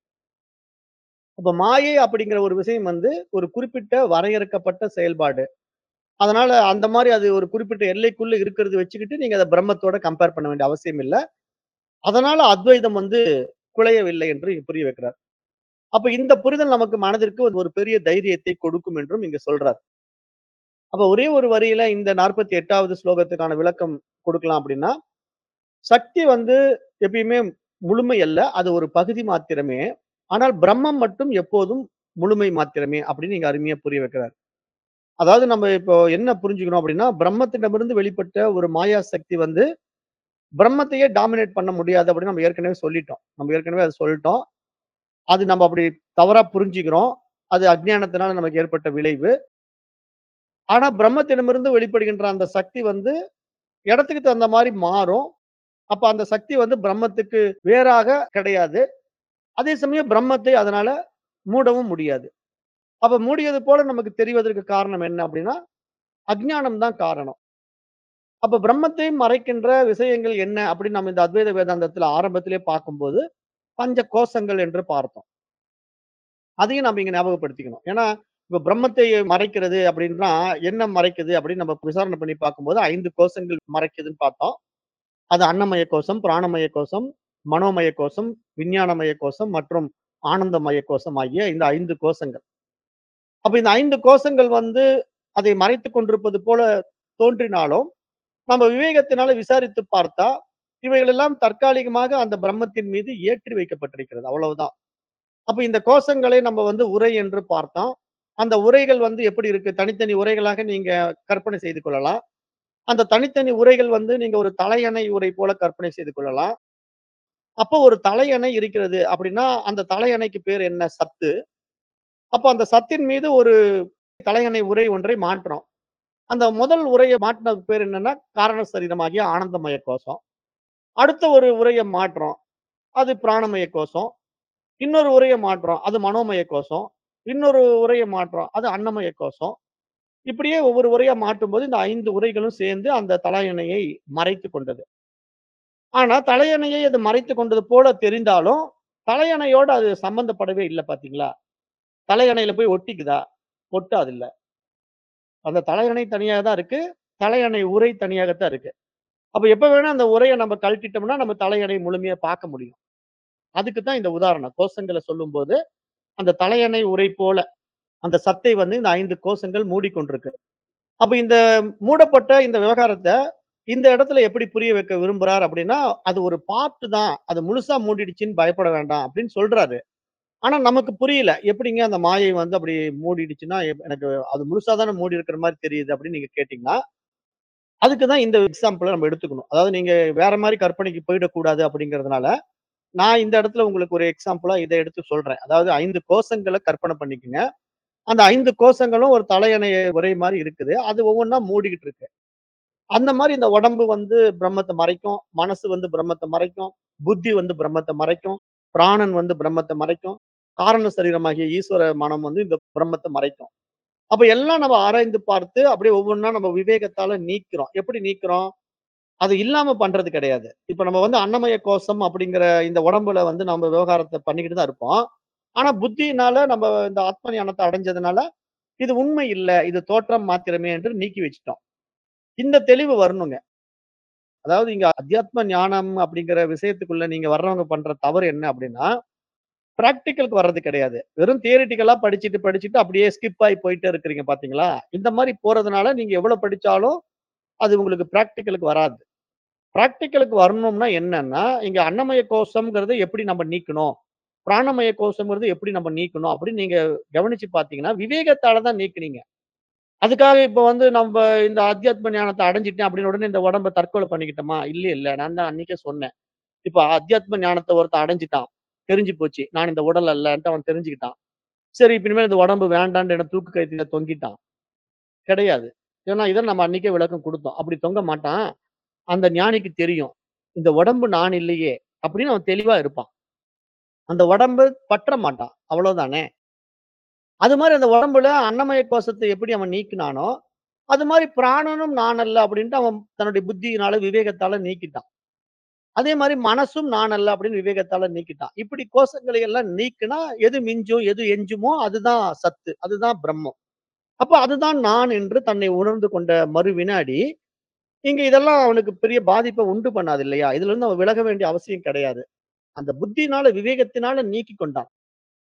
அப்ப மாயை அப்படிங்கிற ஒரு விஷயம் வந்து ஒரு குறிப்பிட்ட வரையறுக்கப்பட்ட செயல்பாடு. அதனால அந்த மாரி அது ஒரு குறிப்பிட்ட எல்லைக்குள்ள இருக்கிறத வச்சுக்கிட்டு நீங்க அத பிரம்மத்தோட கம்பேர் பண்ண வேண்டிய அவசியம் இல்ல. அதனால அத்வைதம் வந்து குலையவில்லை என்று புரிய வைக்கிறார். அப்ப இந்த புரிதல் நமக்கு மனதிற்கு ஒரு பெரிய தைரியத்தை கொடுக்கும் என்றும் இங்க சொல்றார். அப்ப ஒரே ஒரு வரியில இந்த நாற்பத்தி எட்டாவது ஸ்லோகத்துக்கான விளக்கம் குடுக்கலாம் அப்படின்னா, சக்தி வந்து எப்பயுமே முழுமை அல்ல. அது ஒரு பகுதி மாத்திரமே. ஆனால் பிரம்மம் மட்டும் எப்போதும் முழுமை மாத்திரமே அப்படின்னு இங்க அருமையா புரிய வைக்கிறார். அதாவது நம்ம இப்போ என்ன புரிஞ்சுக்கணும் அப்படின்னா, பிரம்மத்திடமிருந்து வெளிப்பட்ட ஒரு மாயா சக்தி வந்து பிரம்மத்தையே டாமினேட் பண்ண முடியாது அப்படின்னு நம்ம ஏற்கனவே சொல்லிட்டோம். நம்ம ஏற்கனவே அத சொல்லிட்டோம். அது நம்ம அப்படி தவறா புரிஞ்சுக்கிறோம். அது அஞ்ஞானத்தினால நமக்கு ஏற்பட்ட விளைவு. ஆனா பிரம்மத்திடமிருந்து வெளிப்படுகின்ற அந்த சக்தி வந்து இடத்துக்கு தகுந்த மாரி மாறும். அப்ப அந்த சக்தி வந்து பிரம்மத்துக்கு வேறாக கிடையாது. அதே சமயம் பிரம்மத்தை அதனால மூடவும் முடியாது. அப்ப மூடியது போல நமக்கு தெரிவதற்கு காரணம் என்ன அப்படின்னா, அஞ்ஞானம் தான் காரணம். அப்ப பிரம்மத்தை மறைக்கின்ற விஷயங்கள் என்ன அப்படின்னு நம்ம இந்த அத்வைத வேதாந்தத்துல ஆரம்பத்திலே பார்க்கும்போது, பஞ்ச கோஷங்கள் என்று பார்த்தோம். அதையும் நம்ம இங்க ஞாபகப்படுத்திக்கணும். ஏன்னா, இப்ப பிரம்மத்தை மறைக்கிறது அப்படின்னா, என்ன மறைக்குது அப்படின்னு நம்ம விசாரணை பண்ணி பார்க்கும்போது ஐந்து கோஷங்கள் மறைக்குதுன்னு பார்த்தோம். அது அன்னமய கோஷம், பிராணமய கோஷம், மனோமய கோஷம், விஞ்ஞானமய கோஷம் மற்றும் ஆனந்தமய கோஷம் ஆகிய இந்த ஐந்து கோஷங்கள். அப்ப இந்த ஐந்து கோஷங்கள் வந்து அதை மறைத்துக் கொண்டிருப்பது போல தோன்றினாலும், நம்ம விவேகத்தினால விசாரித்து பார்த்தா, இவைகள் எல்லாம் தற்காலிகமாக அந்த பிரம்மத்தின் மீது ஏற்றி வைக்கப்பட்டிருக்கிறது. அவ்வளவுதான். அப்ப இந்த கோஷங்களை நம்ம வந்து உரை என்று பார்த்தோம். அந்த உரைகள் வந்து எப்படி இருக்கு? தனித்தனி உரைகளாக நீங்க கற்பனை செய்து கொள்ளலாம். அந்த தனித்தனி உரைகள் வந்து நீங்க ஒரு தலையணை உரை போல கற்பனை செய்து கொள்ளலாம். அப்போ ஒரு தலையணை இருக்கிறது அப்படின்னா, அந்த தலையணைக்கு பேர் என்ன? சத்து. அப்ப அந்த சத்தின் மீது ஒரு தலையணை உரை ஒன்றை மாற்றோம். அந்த முதல் உரைய மாட்டுனதுக்கு பேர் என்னன்னா, காரண சரீரமாகிய ஆனந்தமய கோஷம். அடுத்த ஒரு உரைய மாற்றோம். அது பிராணமய கோஷம். இன்னொரு உரைய மாற்றோம். அது மனோமய கோஷம். இன்னொரு உரைய மாற்றோம். அது அன்னமய கோஷம். இப்படியே ஒவ்வொரு உரையா மாற்றும்போது, இந்த ஐந்து உரைகளும் சேர்ந்து அந்த தலையணையை மறைத்துக் கொண்டது. ஆனா, தலையணையை அது மறைத்துக் கொண்டது போல தெரிந்தாலும், தலையணையோட அது சம்பந்தப்படவே இல்ல பார்த்தீங்களா? தலையணையில போய் ஒட்டிக்குதா? ஒட்டாது இல்ல. அந்த தலையணை தனியா தான் இருக்கு. தலையணை உறை தனியாகத்தான் இருக்கு. அப்ப எப்ப வேணா அந்த உறைய நம்ம கழட்டிட்டோம்னா, நம்ம தலையணை முழுமையா பார்க்க முடியும். அதுக்கு தான் இந்த உதாரணம். கோஷங்கள சொல்லும்போது, அந்த தலையணை உறை போல அந்த சத்தை வந்து இந்த ஐந்து கோஷங்கள் மூடிக்கொண்டிருக்கு. அப்ப இந்த மூடப்பட்ட இந்த விவகாரத்த இந்த இடத்துல எப்படி புரிய வைக்க விரும்புறார் அப்படின்னா, அது ஒரு பார்ட் தான். அது முழுசா மூடிடுச்சுன்னு பயப்பட வேண்டாம் அப்படின்னு சொல்றாரு. ஆனா நமக்கு புரியல. எப்படிங்க அந்த மாயை வந்து அப்படி மூடிடுச்சுன்னா, எப் எனக்கு அது முழுசா தானே மூடி இருக்கிற மாரி தெரியுது அப்படின்னு நீங்க கேட்டீங்கன்னா, அதுக்கு தான் இந்த எக்ஸாம்பிள நம்ம எடுத்துக்கணும். அதாவது நீங்க வேற மாரி கற்பனைக்கு போயிடக்கூடாது அப்படிங்கிறதுனால, நான் இந்த இடத்துல உங்களுக்கு ஒரு எக்ஸாம்பிளா இத எடுத்து சொல்றேன். அதாவது ஐந்து கோஷங்கள கற்பனை பண்ணிக்கங்க. அந்த ஐந்து கோஷங்களும் ஒரு தலையணை உறை மாரி இருக்குது. அது ஒவ்வொன்னா மூடிக்கிட்டு இருக்கு. அந்த மாரி இந்த உடம்பு வந்து பிரம்மத்த மறைக்கும். மனசு வந்து பிரம்மத்த மறைக்கும். புத்தி வந்து பிரம்மத்த மறைக்கும். பிராணன் வந்து பிரம்மத்த மறைக்கும். காரண சரீரமாகிய ஈஸ்வர மனம் வந்து இந்த பிரம்மத்த மறைக்கும். அப்ப எல்லாம் நம்ம ஆராய்ந்து பார்த்து அப்படியே ஒவ்வொன்னா நம்ம விவேகத்தால நீக்கிறோம். எப்படி நீக்கிறோம்? அது இல்லாம பண்றது கிடையாது. இப்ப நம்ம வந்து அன்னமய கோஷம் அப்படிங்கிற இந்த உடம்புல வந்து நம்ம விவகாரத்த பண்ணிக்கிட்டு தான் இருப்போம். ஆனா புத்தியினால நம்ம இந்த ஆத்ம ஞானத்த அடைஞ்சதுனால, இது உண்மை இல்ல. இது தோற்றம் மாத்திரமே என்று நீக்கி வச்சுட்டோம். இந்த தெளிவு வரணுங்க. அதாவது இங்க அத்தியாத்ம ஞானம் அப்படிங்கிற விஷயத்துக்குள்ள நீங்க வர்றவங்க பண்ற தவறு என்ன அப்படின்னா, பிராக்டிகலுக்கு வர்றது கிடையாது. வெறும் தியரிட்டிக்கலா படிச்சுட்டு, படிச்சுட்டு அப்படியே ஸ்கிப் ஆயி போயிட்டே இருக்கிறீங்க பார்த்தீங்களா? இந்த மாரி போறதுனால நீங்க எவ்வளவு படிச்சாலும் அது உங்களுக்கு பிராக்டிகலுக்கு வராது. பிராக்டிகலுக்கு வரணும்னா என்னன்னா, இங்க அன்னமய கோஷம்ங்கிறத எப்படி நம்ம நீக்கணும்? பிராணமய கோஷம்ங்கிறது எப்படி நம்ம நீக்கணும்? அப்படின்னு நீங்க கவனிச்சு பார்த்தீங்கன்னா, விவேகத்தால தான் நீக்குனீங்க. அதுக்காக இப்ப வந்து நம்ப இந்த அத்தியாத்ம ஞானத்த அடைஞ்சுட்டேன் அப்படின்னு உடனே இந்த உடம்ப தற்கொலை பண்ணிக்கிட்டோமா? இல்ல, இல்ல. நான் தான் அன்னைக்கே சொன்னேன். இப்ப அத்தியாத்ம ஞானத்த ஒருத்தன் அடைஞ்சுட்டான். தெரிஞ்சு போச்சு. நான் இந்த உடல் அல்லன்ட்டு அவன் தெரிஞ்சுக்கிட்டான். சரி இப்ப இனிமேல் இந்த உடம்பு வேண்டான்ட்டு என்ன தூக்கு கயித்துல தொங்கிட்டான். கிடையாது. ஏன்னா இத நம்ம அன்னைக்கே விளக்கம் குடுத்தோம். அப்படி தொங்க மாட்டான். அந்த ஞானிக்கு தெரியும். இந்த உடம்பு நான் இல்லையே! அப்படின்னு அவன் தெளிவா இருப்பான். அந்த உடம்பு பற்ற மாட்டான். அவ்வளவுதானே! அது மாரி அந்த உடம்புல அன்னமய கோஷத்த எப்படி அவன் நீக்குனானோ, அது மாரி பிராணனும் நான் அல்ல அப்படின்ட்டு அவன் தன்னுடைய புத்தியினால, விவேகத்தால நீக்கிட்டான். அதே மாரி மனசும் நான் அல்ல அப்படின்னு விவேகத்தால நீக்கிட்டான். இப்படி கோஷங்களை எல்லாம் நீக்குனா, எது மிஞ்சும், எது எஞ்சுமோ அதுதான் சத்து. அதுதான் பிரம்மம். அப்ப அதுதான் நான் என்று தன்னை உணர்ந்து கொண்ட மறு வினாடி, இங்க இதெல்லாம் அவனுக்கு பெரிய பாதிப்ப உண்டு பண்ணாது இல்லையா? இதிலிருந்து அவன் விலக வேண்டிய அவசியம் கிடையாது. அந்த புத்தியினால, விவேகத்தினால நீக்கிக் கொண்டான்.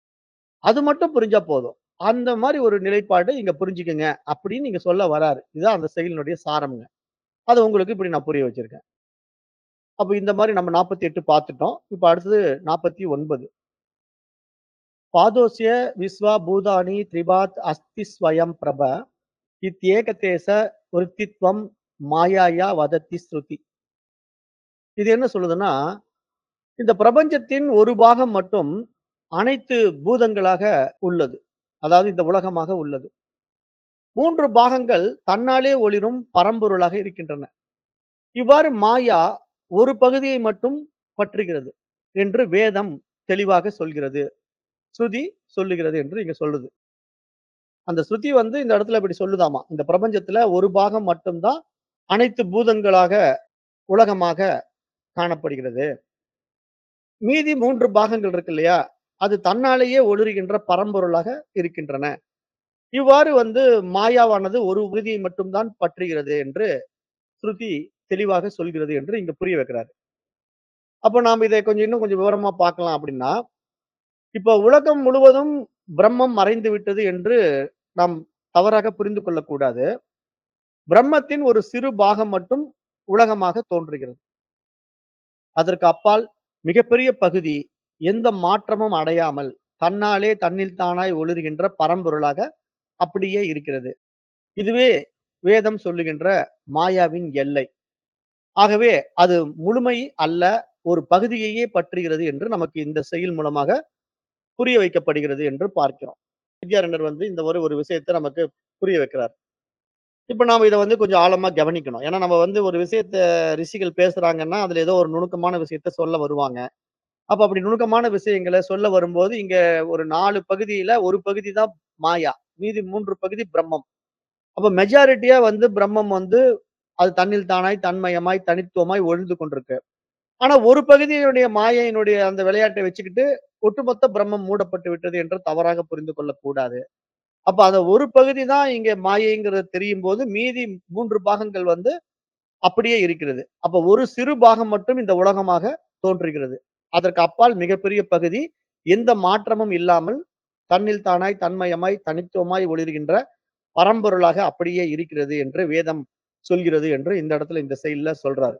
அது மட்டும் புரிஞ்சா போதும். அந்த மாரி ஒரு நிலைப்பாடு இங்க புரிஞ்சுக்கங்க அப்படின்னு நீங்க சொல்ல வராரு. இதுதான் அந்த செயலினுடைய சாரம்ங்க. அத உங்களுக்கு இப்படி நான் புரிய வச்சிருக்கேன். அப்ப இந்த மாரி நம்ம நாற்பத்தி எட்டு பார்த்துட்டோம். இப்ப அடுத்தது நாற்பத்தி ஒன்பது. பாதோஸ்ய விஸ்வா பூதானி த்ரிபாத் அஸ்தி ஸ்வயம் பிரப இத்யேகதேச விருத்தித்வம் மாயாயா வதத்தி ஸ்ருதி. இது என்ன சொல்லுதுன்னா, இந்த பிரபஞ்சத்தின் ஒரு பாகம் மட்டும் அனைத்து பூதங்களாக உள்ளது. அதாவது இந்த உலகமாக உள்ளது. மூன்று பாகங்கள் தன்னாலே ஒளிரும் பரம்பொருளாக இருக்கின்றன. இவ்வாறு மாயா ஒரு பகுதியை மட்டும் பற்றுகிறது என்று வேதம் தெளிவாக சொல்கிறது. ஸ்ருதி சொல்லுகிறது என்று இங்க சொல்லுது. அந்த ஸ்ருதி வந்து இந்த இடத்துல இப்படி சொல்லுதாமா. இந்த பிரபஞ்சத்துல ஒரு பாகம் மட்டும் தான் அனைத்து பூதங்களாக, உலகமாக காணப்படுகிறது. மீதி மூன்று பாகங்கள் இருக்கு இல்லையா? அது தன்னாலேயே ஒளிருகின்ற பரம்பொருளாக இருக்கின்றன. இவ்வாறு வந்து மாயாவானது ஒரு பகுதியை மட்டும் தான் பற்றுகிறது என்று ஸ்ருதி தெளிவாக சொல்கிறது என்று இங்க புரிய வைக்கிறாரு. அப்ப நாம இதை கொஞ்சம் இன்னும் கொஞ்சம் விவரமா பார்க்கலாம் அப்படின்னா, இப்ப உலகம் முழுவதும் பிரம்மம் மறைந்து விட்டது என்று நாம் தவறாக புரிந்து கொள்ளக்கூடாது. பிரம்மத்தின் ஒரு சிறு பாகம் மட்டும் உலகமாக தோன்றுகிறது. அதற்கு அப்பால் மிகப்பெரிய பகுதி எந்த மாற்றமும் அடையாமல் தன்னாலே தன்னில் தானாய் ஒளிர்கின்ற பரம்பொருளாக அப்படியே இருக்கிறது. இதுவே வேதம் சொல்லுகின்ற மாயாவின் எல்லை. ஆகவே அது முழுமை அல்ல, ஒரு பகுதியையே பற்றுகிறது என்று நமக்கு இந்த செயல் மூலமாக புரிய வைக்கப்படுகிறது என்று பார்க்கிறோம். வித்யாரண்யர் வந்து இந்த ஒரு ஒரு விஷயத்த நமக்கு புரிய வைக்கிறார். இப்ப நாம இத வந்து கொஞ்சம் ஆழமா கவனிக்கணும். ஏன்னா நம்ம வந்து ஒரு விஷயத்த ரிஷிகள் பேசுறாங்கன்னா, அதுல ஏதோ ஒரு நுணுக்கமான விஷயத்த சொல்ல வருவாங்க. அப்ப அப்படி நுணுக்கமான விஷயங்கள சொல்ல வரும்போது, இங்க ஒரு நாலு பகுதியில ஒரு பகுதி தான் மாயா. மீதி மூன்று பகுதி பிரம்மம். அப்ப மெஜாரிட்டியா வந்து பிரம்மம் வந்து அது தன்னில் தானாய், தன்மயமாய், தனித்துவமாய் ஒழிந்து கொண்டிருக்கு. ஆனா ஒரு பகுதியினுடைய மாயையினுடைய அந்த விளையாட்டை வச்சுக்கிட்டு, ஒட்டுமொத்த பிரம்மம் மூடப்பட்டு விட்டது என்று தவறாக புரிந்து கொள்ளக்கூடாது. அப்ப அந்த ஒரு பகுதி தான் இங்க மாயைங்கிறது தெரியும்போது, மீதி மூன்று பாகங்கள் வந்து அப்படியே இருக்கிறது. அப்ப ஒரு சிறு பாகம் மட்டும் இந்த உலகமாக தோன்றுகிறது. அதற்கு அப்பால் மிகப்பெரிய பகுதி எந்த மாற்றமும் இல்லாமல் தன்னில் தானாய், தன்மயமாய், தனித்துவமாய் ஒளிர்கின்ற பரம்பொருளாக அப்படியே இருக்கிறது என்று வேதம் சொல்கிறது என்று இந்த இடத்துல இந்த செய்யுள்ல சொல்றாரு.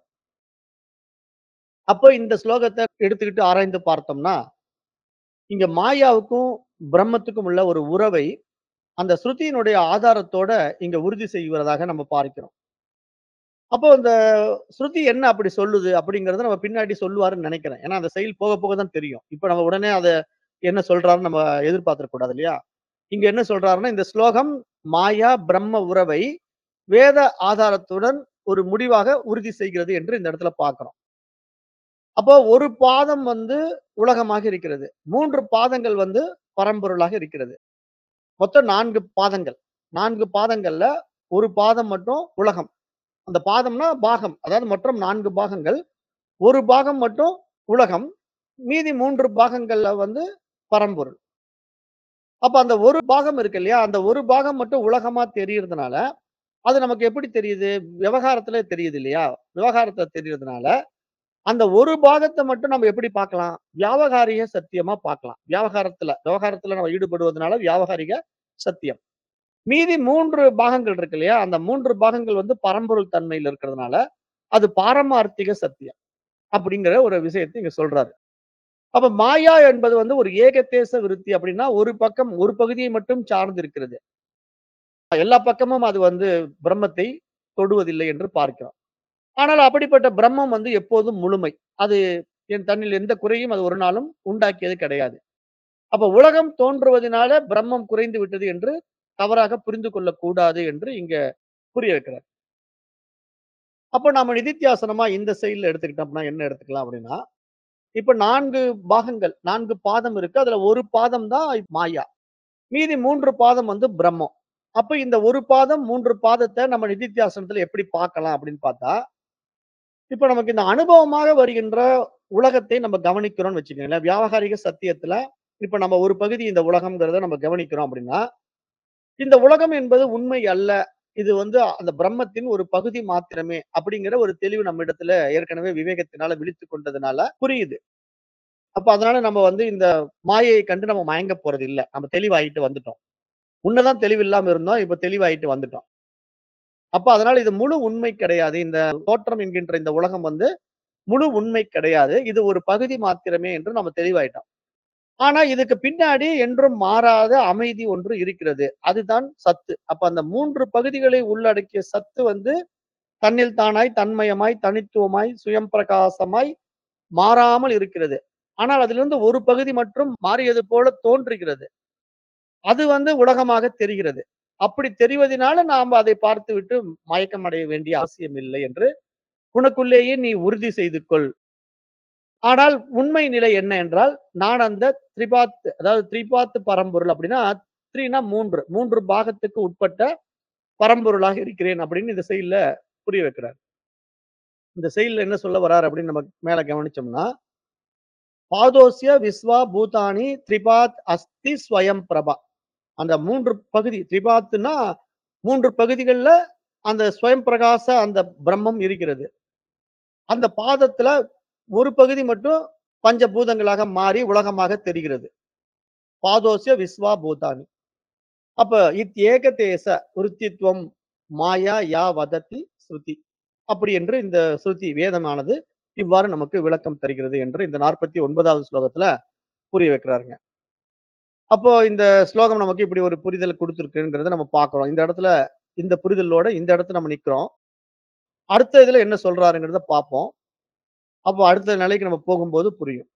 அப்போ இந்த ஸ்லோகத்த எடுத்துக்கிட்டு ஆராய்ந்து பார்த்தோம்னா, இங்க மாயாவுக்கும், பிரம்மத்துக்கும் உள்ள ஒரு உறவை அந்த ஸ்ருதியினுடைய ஆதாரத்தோட இங்க உறுதி செய்வதாக நம்ம பார்க்கிறோம். அப்போ இந்த ஸ்ருதி என்ன அப்படி சொல்லுது அப்படிங்கிறத நம்ம பின்னாடி சொல்லுவாருன்னு நெனைக்கிறேன். ஏன்னா அந்த செயல் போக போக தான் தெரியும். இப்ப நம்ம உடனே அத என்ன சொல்றாருன்னு நம்ம எதிர்பார்த்திடக் கூடாது இல்லையா? இங்க என்ன சொல்றாருன்னா, இந்த ஸ்லோகம் மாயா, பிரம்ம உறவை வேத ஆதாரத்துடன் ஒரு முடிவாக உறுதி செய்கிறது என்று இந்த இடத்துல பார்க்கிறோம். அப்போ ஒரு பாதம் வந்து உலகமாக இருக்கிறது. மூன்று பாதங்கள் வந்து பரம்பொருளாக இருக்கிறது. மொத்தம் நான்கு பாதங்கள். நான்கு பாதங்கள்ல ஒரு பாதம் மட்டும் உலகம். அந்த பாதம்னா பாகம். அதாவது மொத்தம் நான்கு பாகங்கள். ஒரு பாகம் மட்டும் உலகம். மீதி மூன்று பாகங்கள்ல வந்து பரம்பொருள். அப்ப அந்த ஒரு பாகம் இருக்கு இல்லையா? அந்த ஒரு பாகம் மட்டும் உலகமா தெரியறதுனால, அது நமக்கு எப்படி தெரியுது? விவகாரத்திலே தெரியுது இல்லையா? விவகாரத்துல தெரியறதுனால, அந்த ஒரு பாகத்த மட்டும் நம்ம எப்படி பார்க்கலாம்? வியாவகாரிக சத்தியமா பார்க்கலாம். வியாவகாரத்துல விவகாரத்துல நம்ம ஈடுபடுவதனால வியாவகாரிக சத்தியம். மீதி மூன்று பாகங்கள் இருக்கு இல்லையா? அந்த மூன்று பாகங்கள் வந்து பரம்பொருள் தன்மையில இருக்கிறதுனால, அது பாரமார்த்திக சத்தியம். அப்படிங்கிற ஒரு விஷயத்த இங்க சொல்றாரு. அப்ப மாயா என்பது வந்து ஒரு ஏகதேச விருத்தி அப்படின்னா, ஒரு பக்கம் ஒரு பகுதியை மட்டும் சார்ந்து இருக்கிறது. எல்லா பக்கமும் அது வந்து பிரம்மத்தை தொடுவதில்லை என்று பார்க்கிறோம். ஆனால் அப்படிப்பட்ட பிரம்மம் வந்து எப்போதும் முழுமை. அது என் தன்னில் எந்த குறையும் அது ஒரு நாளும் உண்டாக்கியது கிடையாது. அப்ப உலகம் தோன்றுவதனால பிரம்மம் குறைந்து விட்டது என்று தவறாக புரிந்து கொள்ளக் கூடாது என்று இங்க புரிய வைக்கிறார். அப்ப நாம நிதித்தியாசனமா இந்த செயல்ல எடுத்துக்கிட்டோம்னா என்ன எடுத்துக்கலாம் அப்படின்னா, இப்ப நான்கு பாகங்கள், நான்கு பாதம் இருக்கு. அதுல ஒரு பாதம் தான் மாயா. மீதி மூன்று பாதம் வந்து பிரம்மம். அப்ப இந்த ஒரு பாதம், மூன்று பாதத்த நம்ம நிதித்தியாசனத்துல எப்படி பார்க்கலாம் அப்படின்னு பார்த்தா, இப்ப நமக்கு இந்த அனுபவமாக வருகின்ற உலகத்தை நம்ம கவனிக்கிறோம்னு வச்சுக்கங்களேன். வியாவகாரிக சத்தியத்துல, இப்ப நம்ம ஒரு பகுதி இந்த உலகம்ங்கிறத நம்ம கவனிக்கிறோம் அப்படின்னா, இந்த உலகம் என்பது உண்மை அல்ல. இது வந்து அந்த பிரம்மத்தின் ஒரு பகுதி மாத்திரமே அப்படிங்கிற ஒரு தெளிவு நம்மிடத்துல ஏற்கனவே விவேகத்தினால விழித்துக் கொண்டதுனால புரியுது. அப்ப அதனால நம்ம வந்து இந்த மாயையை கண்டு நம்ம மயங்க போறது இல்ல. நம்ம தெளிவாயிட்டு வந்துட்டோம். முன்னதான் தெளிவில்லாம இருந்தோம். இப்ப தெளிவாயிட்டு வந்துட்டோம். அப்ப அதனால இது முழு உண்மை கிடையாது. இந்த தோற்றம் என்கின்ற இந்த உலகம் வந்து முழு உண்மை கிடையாது. இது ஒரு பகுதி மாத்திரமே என்று நம்ம தெளிவாயிட்டோம். ஆனா இதுக்கு பின்னாடி என்றும் மாறாத அமைதி ஒன்று இருக்கிறது. அதுதான் சத்து. அப்ப அந்த மூன்று பகுதிகளை உள்ளடக்கிய சத்து வந்து தன்னில் தானாய், தன்மயமாய், தனித்துவமாய், சுயம் பிரகாசமாய் மாறாமல் இருக்கிறது. ஆனால் அதிலிருந்து ஒரு பகுதி மட்டும் மாறியது போல தோன்றுகிறது. அது வந்து உலகமாக தெரிகிறது. அப்படி தெரிவதினால நாம அதை பார்த்துவிட்டு மயக்கம் அடைய வேண்டிய அவசியம் இல்லை என்று உனக்குள்ளேயே நீ உறுதி செய்து கொள். ஆனால் உண்மை நிலை என்ன என்றால், நான் அந்த திரிபாத் அதாவது திரிபாத் பரம்பொருள் அப்படின்னா, த்ரீன்னா மூன்று. மூன்று பாகத்துக்கு உட்பட்ட பரம்பொருளாக இருக்கிறேன் அப்படின்னு இந்த செய்யுள்ல புரிய வைக்கிறார். இந்த செய்யுள்ல என்ன சொல்ல வர்றார் அப்படின்னு நம்ம மேல கவனிச்சோம்னா, பாதோஸ்ய விஸ்வா பூதானி திரிபாத் அஸ்தி ஸ்வயம் பிரபா. அந்த மூன்று பகுதி திரிபாத்ன்னா மூன்று பகுதிகள்ல அந்த ஸ்வயம் பிரகாச அந்த பிரம்மம் இருக்கிறது. அந்த பாதத்துல ஒரு பகுதி மட்டும் பஞ்சபூதங்களாக மாறி உலகமாக தெரிகிறது. பாதோஸ்ய விஸ்வா பூதானி. அப்ப இத்யேக தேச விருத்தித்வம் மாயா யா வதத்தி ஸ்ருதி. அப்படி என்று இந்த ஸ்ருதி வேதமானது இவ்வாறு நமக்கு விளக்கம் தருகிறது என்று இந்த நாற்பத்தி ஒன்பதாவது ஸ்லோகத்துல புரிய வைக்கிறாருங்க. அப்போ இந்த ஸ்லோகம் நமக்கு இப்படி ஒரு புரிதல் குடுத்திருக்குங்கிறத நம்ம பார்க்கிறோம். இந்த இடத்துல இந்த புரிதலோட இந்த இடத்துல நம்ம நிக்கிறோம். அடுத்த இதுல என்ன சொல்றாருங்கிறத பார்ப்போம். அப்போ அடுத்த நிலைக்கு நம்ம போகும்போது புரியும்.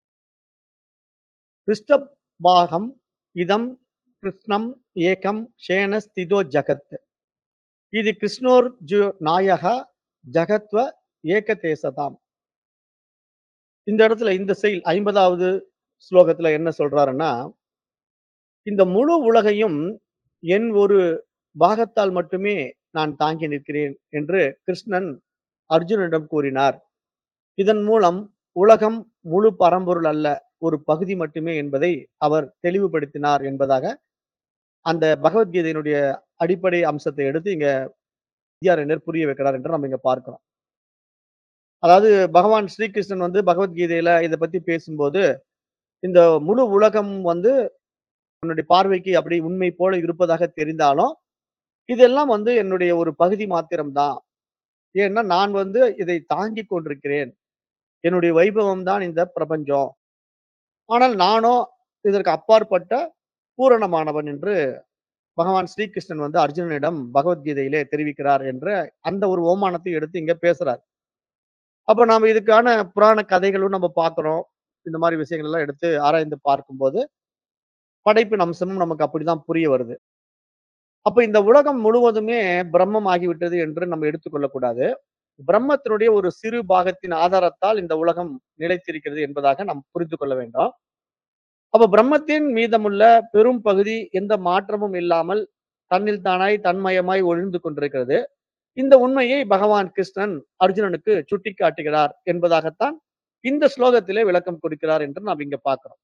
"பிருஷ்டபாகம் இதம் கிருஷ்ணம் ஏகம் ஷேன ஸ்திதோ ஜகத். இது கிருஷ்ணோர்ஜு நாயக ஜகத்வ ஏகதேசதாம்." இந்த இடத்துல இந்த செயல் ஐம்பதாவது ஸ்லோகத்துல என்ன சொல்றாருன்னா, இந்த முழு உலகையும் என் ஒரு பாகத்தால் மட்டுமே நான் தாங்கி நிற்கிறேன் என்று கிருஷ்ணன் அர்ஜுனனிடம் கூறினார். இதன் மூலம் உலகம் முழு பரம்பொருள் அல்ல, ஒரு பகுதி மட்டுமே என்பதை அவர் தெளிவுபடுத்தினார் என்பதாக அந்த பகவத்கீதையினுடைய அடிப்படை அம்சத்தை எடுத்து இங்க வித்யாரண்யர் புரிய வைக்கிறார் என்று நம்ம இங்க பார்க்கிறோம். அதாவது பகவான் ஸ்ரீகிருஷ்ணன் வந்து பகவத்கீதையில இத பத்தி பேசும்போது, இந்த முழு உலகம் வந்து உன்னுடைய பார்வைக்கு அப்படி உண்மை போல இருப்பதாக தெரிந்தாலும், இதெல்லாம் வந்து என்னுடைய ஒரு பகுதி மாத்திரம் தான். ஏன்னா நான் வந்து இதை தாங்கிக் கொண்டிருக்கிறேன். என்னுடைய வைபவம் தான் இந்த பிரபஞ்சம். ஆனால் நானோ இதற்கு அப்பாற்பட்ட பூரணமானவன் என்று பகவான் ஸ்ரீகிருஷ்ணன் வந்து அர்ஜுனனிடம் பகவத்கீதையிலே தெரிவிக்கிறார் என்ற அந்த ஒரு ஓமானத்தை எடுத்து இங்க பேசுறார். அப்ப நாம இதுக்கான புராண கதைகளும் நம்ம பார்க்கிறோம். இந்த மாரி விஷயங்கள் எல்லாம் எடுத்து ஆராய்ந்து பார்க்கும்போது, படைப்பின் அம்சமும் நமக்கு அப்படிதான் புரிய வருது. அப்ப இந்த உலகம் முழுவதுமே பிரம்மம் ஆகிவிட்டது என்று நம்ம எடுத்துக்கொள்ளக் கூடாது. பிரம்மத்தினுடைய ஒரு சிறு பாகத்தின் ஆதாரத்தால் இந்த உலகம் நிலைத்திருக்கிறது என்பதாக நாம் புரிந்து கொள்ள வேண்டும். அப்ப பிரம்மத்தின் மீதமுள்ள பெரும் பகுதி எந்த மாற்றமும் இல்லாமல் தன்னில் தானாய் தன்மயமாய் ஒழிந்து கொண்டிருக்கிறது. இந்த உண்மையை பகவான் கிருஷ்ணன் அர்ஜுனனுக்கு சுட்டிக்காட்டுகிறார் என்பதாகத்தான் இந்த ஸ்லோகத்திலே விளக்கம் கொடுக்கிறார் என்று நாம் இங்க பார்க்கிறோம்.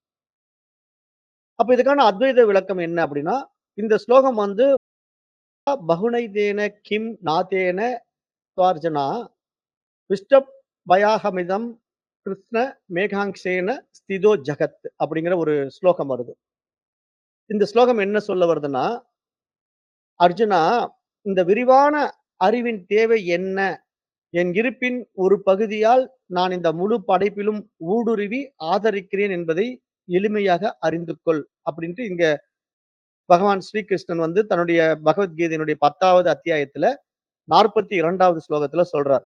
அப்ப இதுக்கான அத்வைத விளக்கம் என்ன அப்படின்னா, இந்த ஸ்லோகம் வந்து பகுனைதேன கிம் நாதேன ஸ்வார்ஜுனா விஷ்டப் பயாஹமிதம் கிருஷ்ண மேகாங்ஷேன ஸ்திதோ ஜகத் அப்படிங்கிற ஒரு ஸ்லோகம் வருது. இந்த ஸ்லோகம் என்ன சொல்ல வருதுன்னா, அர்ஜுனா, இந்த விரிவான அறிவின் தேவை என்ன? என் இருப்பின் ஒரு பகுதியால் நான் இந்த முழு படைப்பிலும் ஊடுருவி ஆதரிக்கிறேன் என்பதை எளிமையாக அறிந்து கொள். அப்படின்ட்டு இங்க பகவான் ஸ்ரீகிருஷ்ணன் வந்து தன்னுடைய பகவத்கீதையினுடைய பத்தாவது அத்தியாயத்துல நாற்பத்தி இரண்டாவது ஸ்லோகத்துல சொல்றார்.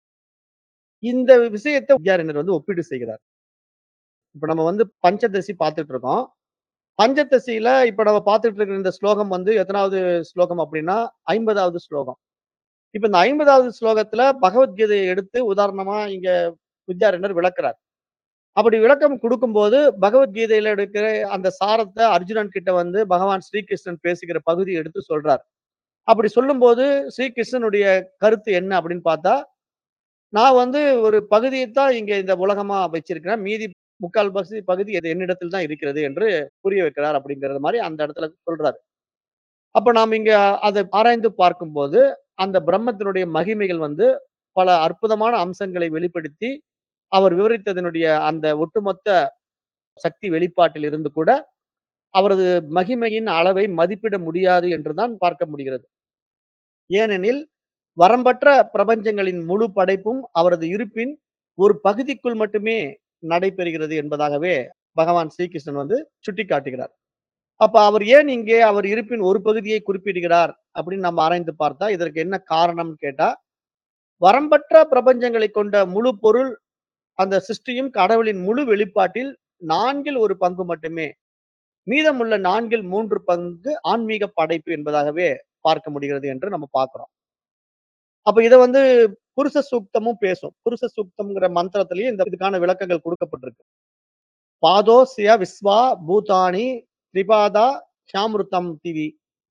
இந்த விஷயத்த வித்யாரண்யர் வந்து ஒப்பீடு செய்கிறார். இப்ப நம்ம வந்து பஞ்சதசி பார்த்துட்டு இருக்கோம். பஞ்சதசியில இப்ப நம்ம பார்த்துட்டு இருக்கிற இந்த ஸ்லோகம் வந்து எத்தனாவது ஸ்லோகம் அப்படின்னா, ஐம்பதாவது ஸ்லோகம். இப்ப இந்த ஐம்பதாவது ஸ்லோகத்துல பகவத்கீதையை எடுத்து உதாரணமா இங்க வித்யாரண்யர் விளக்குறார். அப்படி விளக்கம் குடுக்கும்போது, பகவத்கீதையில இருக்கிற அந்த சாரத்த அர்ஜுனன் கிட்ட வந்து பகவான் ஸ்ரீகிருஷ்ணன் பேசுகிற பகுதிய எடுத்து சொல்றார். அப்படி சொல்லும்போது, ஸ்ரீகிருஷ்ணனுடைய கருத்து என்ன அப்படின்னு பார்த்தா, நான் வந்து ஒரு பகுதியத் தான் இங்க இந்த உலகமா வச்சிருக்கிறேன். மீதி முக்கால் பகுதி பகுதி இது என்னிடத்தில் தான் இருக்கிறது என்று புரிய வைக்கிறார் அப்படிங்கிறது மாரி அந்த இடத்துல சொல்றாரு. அப்ப நாம இங்க அத ஆராய்ந்து பார்க்கும்போது, அந்த பிரம்மத்தினுடைய மகிமைகள் வந்து பல அற்புதமான அம்சங்களை வெளிப்படுத்தி, அவர் விவரித்ததனுடைய அந்த ஒட்டுமொத்த சக்தி வெளிப்பாட்டில் இருந்து கூட, அவரது மகிமையின் அளவை மதிப்பிட முடியாது என்று தான் பார்க்க முடிகிறது. ஏனெனில், வரம்பற்ற பிரபஞ்சங்களின் முழு படைப்பும் அவரது இருப்பின் ஒரு பகுதிக்குள் மட்டுமே நடைபெறுகிறது என்பதாகவே பகவான் ஸ்ரீகிருஷ்ணன் வந்து சுட்டிக்காட்டுகிறார். அப்ப அவர் ஏன் இங்கே அவர் இருப்பின் ஒரு பகுதியை குறிப்பிடுகிறார் அப்படின்னு நம்ம ஆராய்ந்து பார்த்தா, இதற்கு என்ன காரணம்னு கேட்டா, வரம்பற்ற பிரபஞ்சங்களை கொண்ட முழு பொருள் அந்த சிருஷ்டியும் கடவுளின் முழு வெளிப்பாட்டில் நான்கில் ஒரு பங்கு மட்டுமே. மீதமுள்ள நான்கில் மூன்று பங்கு ஆன்மீக படைப்பு என்பதாகவே பார்க்க முடிகிறது என்று நம்ம பார்க்கிறோம். அப்ப இத வந்து புருஷ சூக்தமும் பேசும். புருஷ சூக்தம்ங்கிற மந்திரத்திலேயே இந்த இதுக்கான விளக்கங்கள் குடுக்கப்பட்டிருக்கு. பாதோஸ்ய விஸ்வா பூதானி திரிபாதா ஷாம்ருதம் திவி.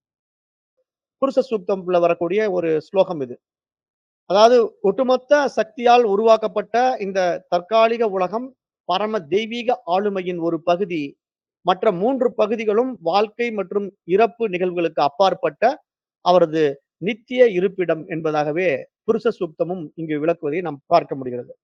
புருஷ சூக்தம்ல வரக்கூடிய ஒரு ஸ்லோகம் இது. அதாவது ஒட்டுமொத்த சக்தியால் உருவாக்கப்பட்ட இந்த தற்காலிக உலகம் பரம தெய்வீக ஆளுமையின் ஒரு பகுதி. மற்ற மூன்று பகுதிகளும் வாழ்க்கை மற்றும் இறப்பு நிகழ்வுகளுக்கு அப்பாற்பட்ட அவரது நித்திய இருப்பிடம் என்பதாகவே புருஷ சூக்தமும் இங்கு விளக்குவதை நாம் பார்க்க முடிகிறது.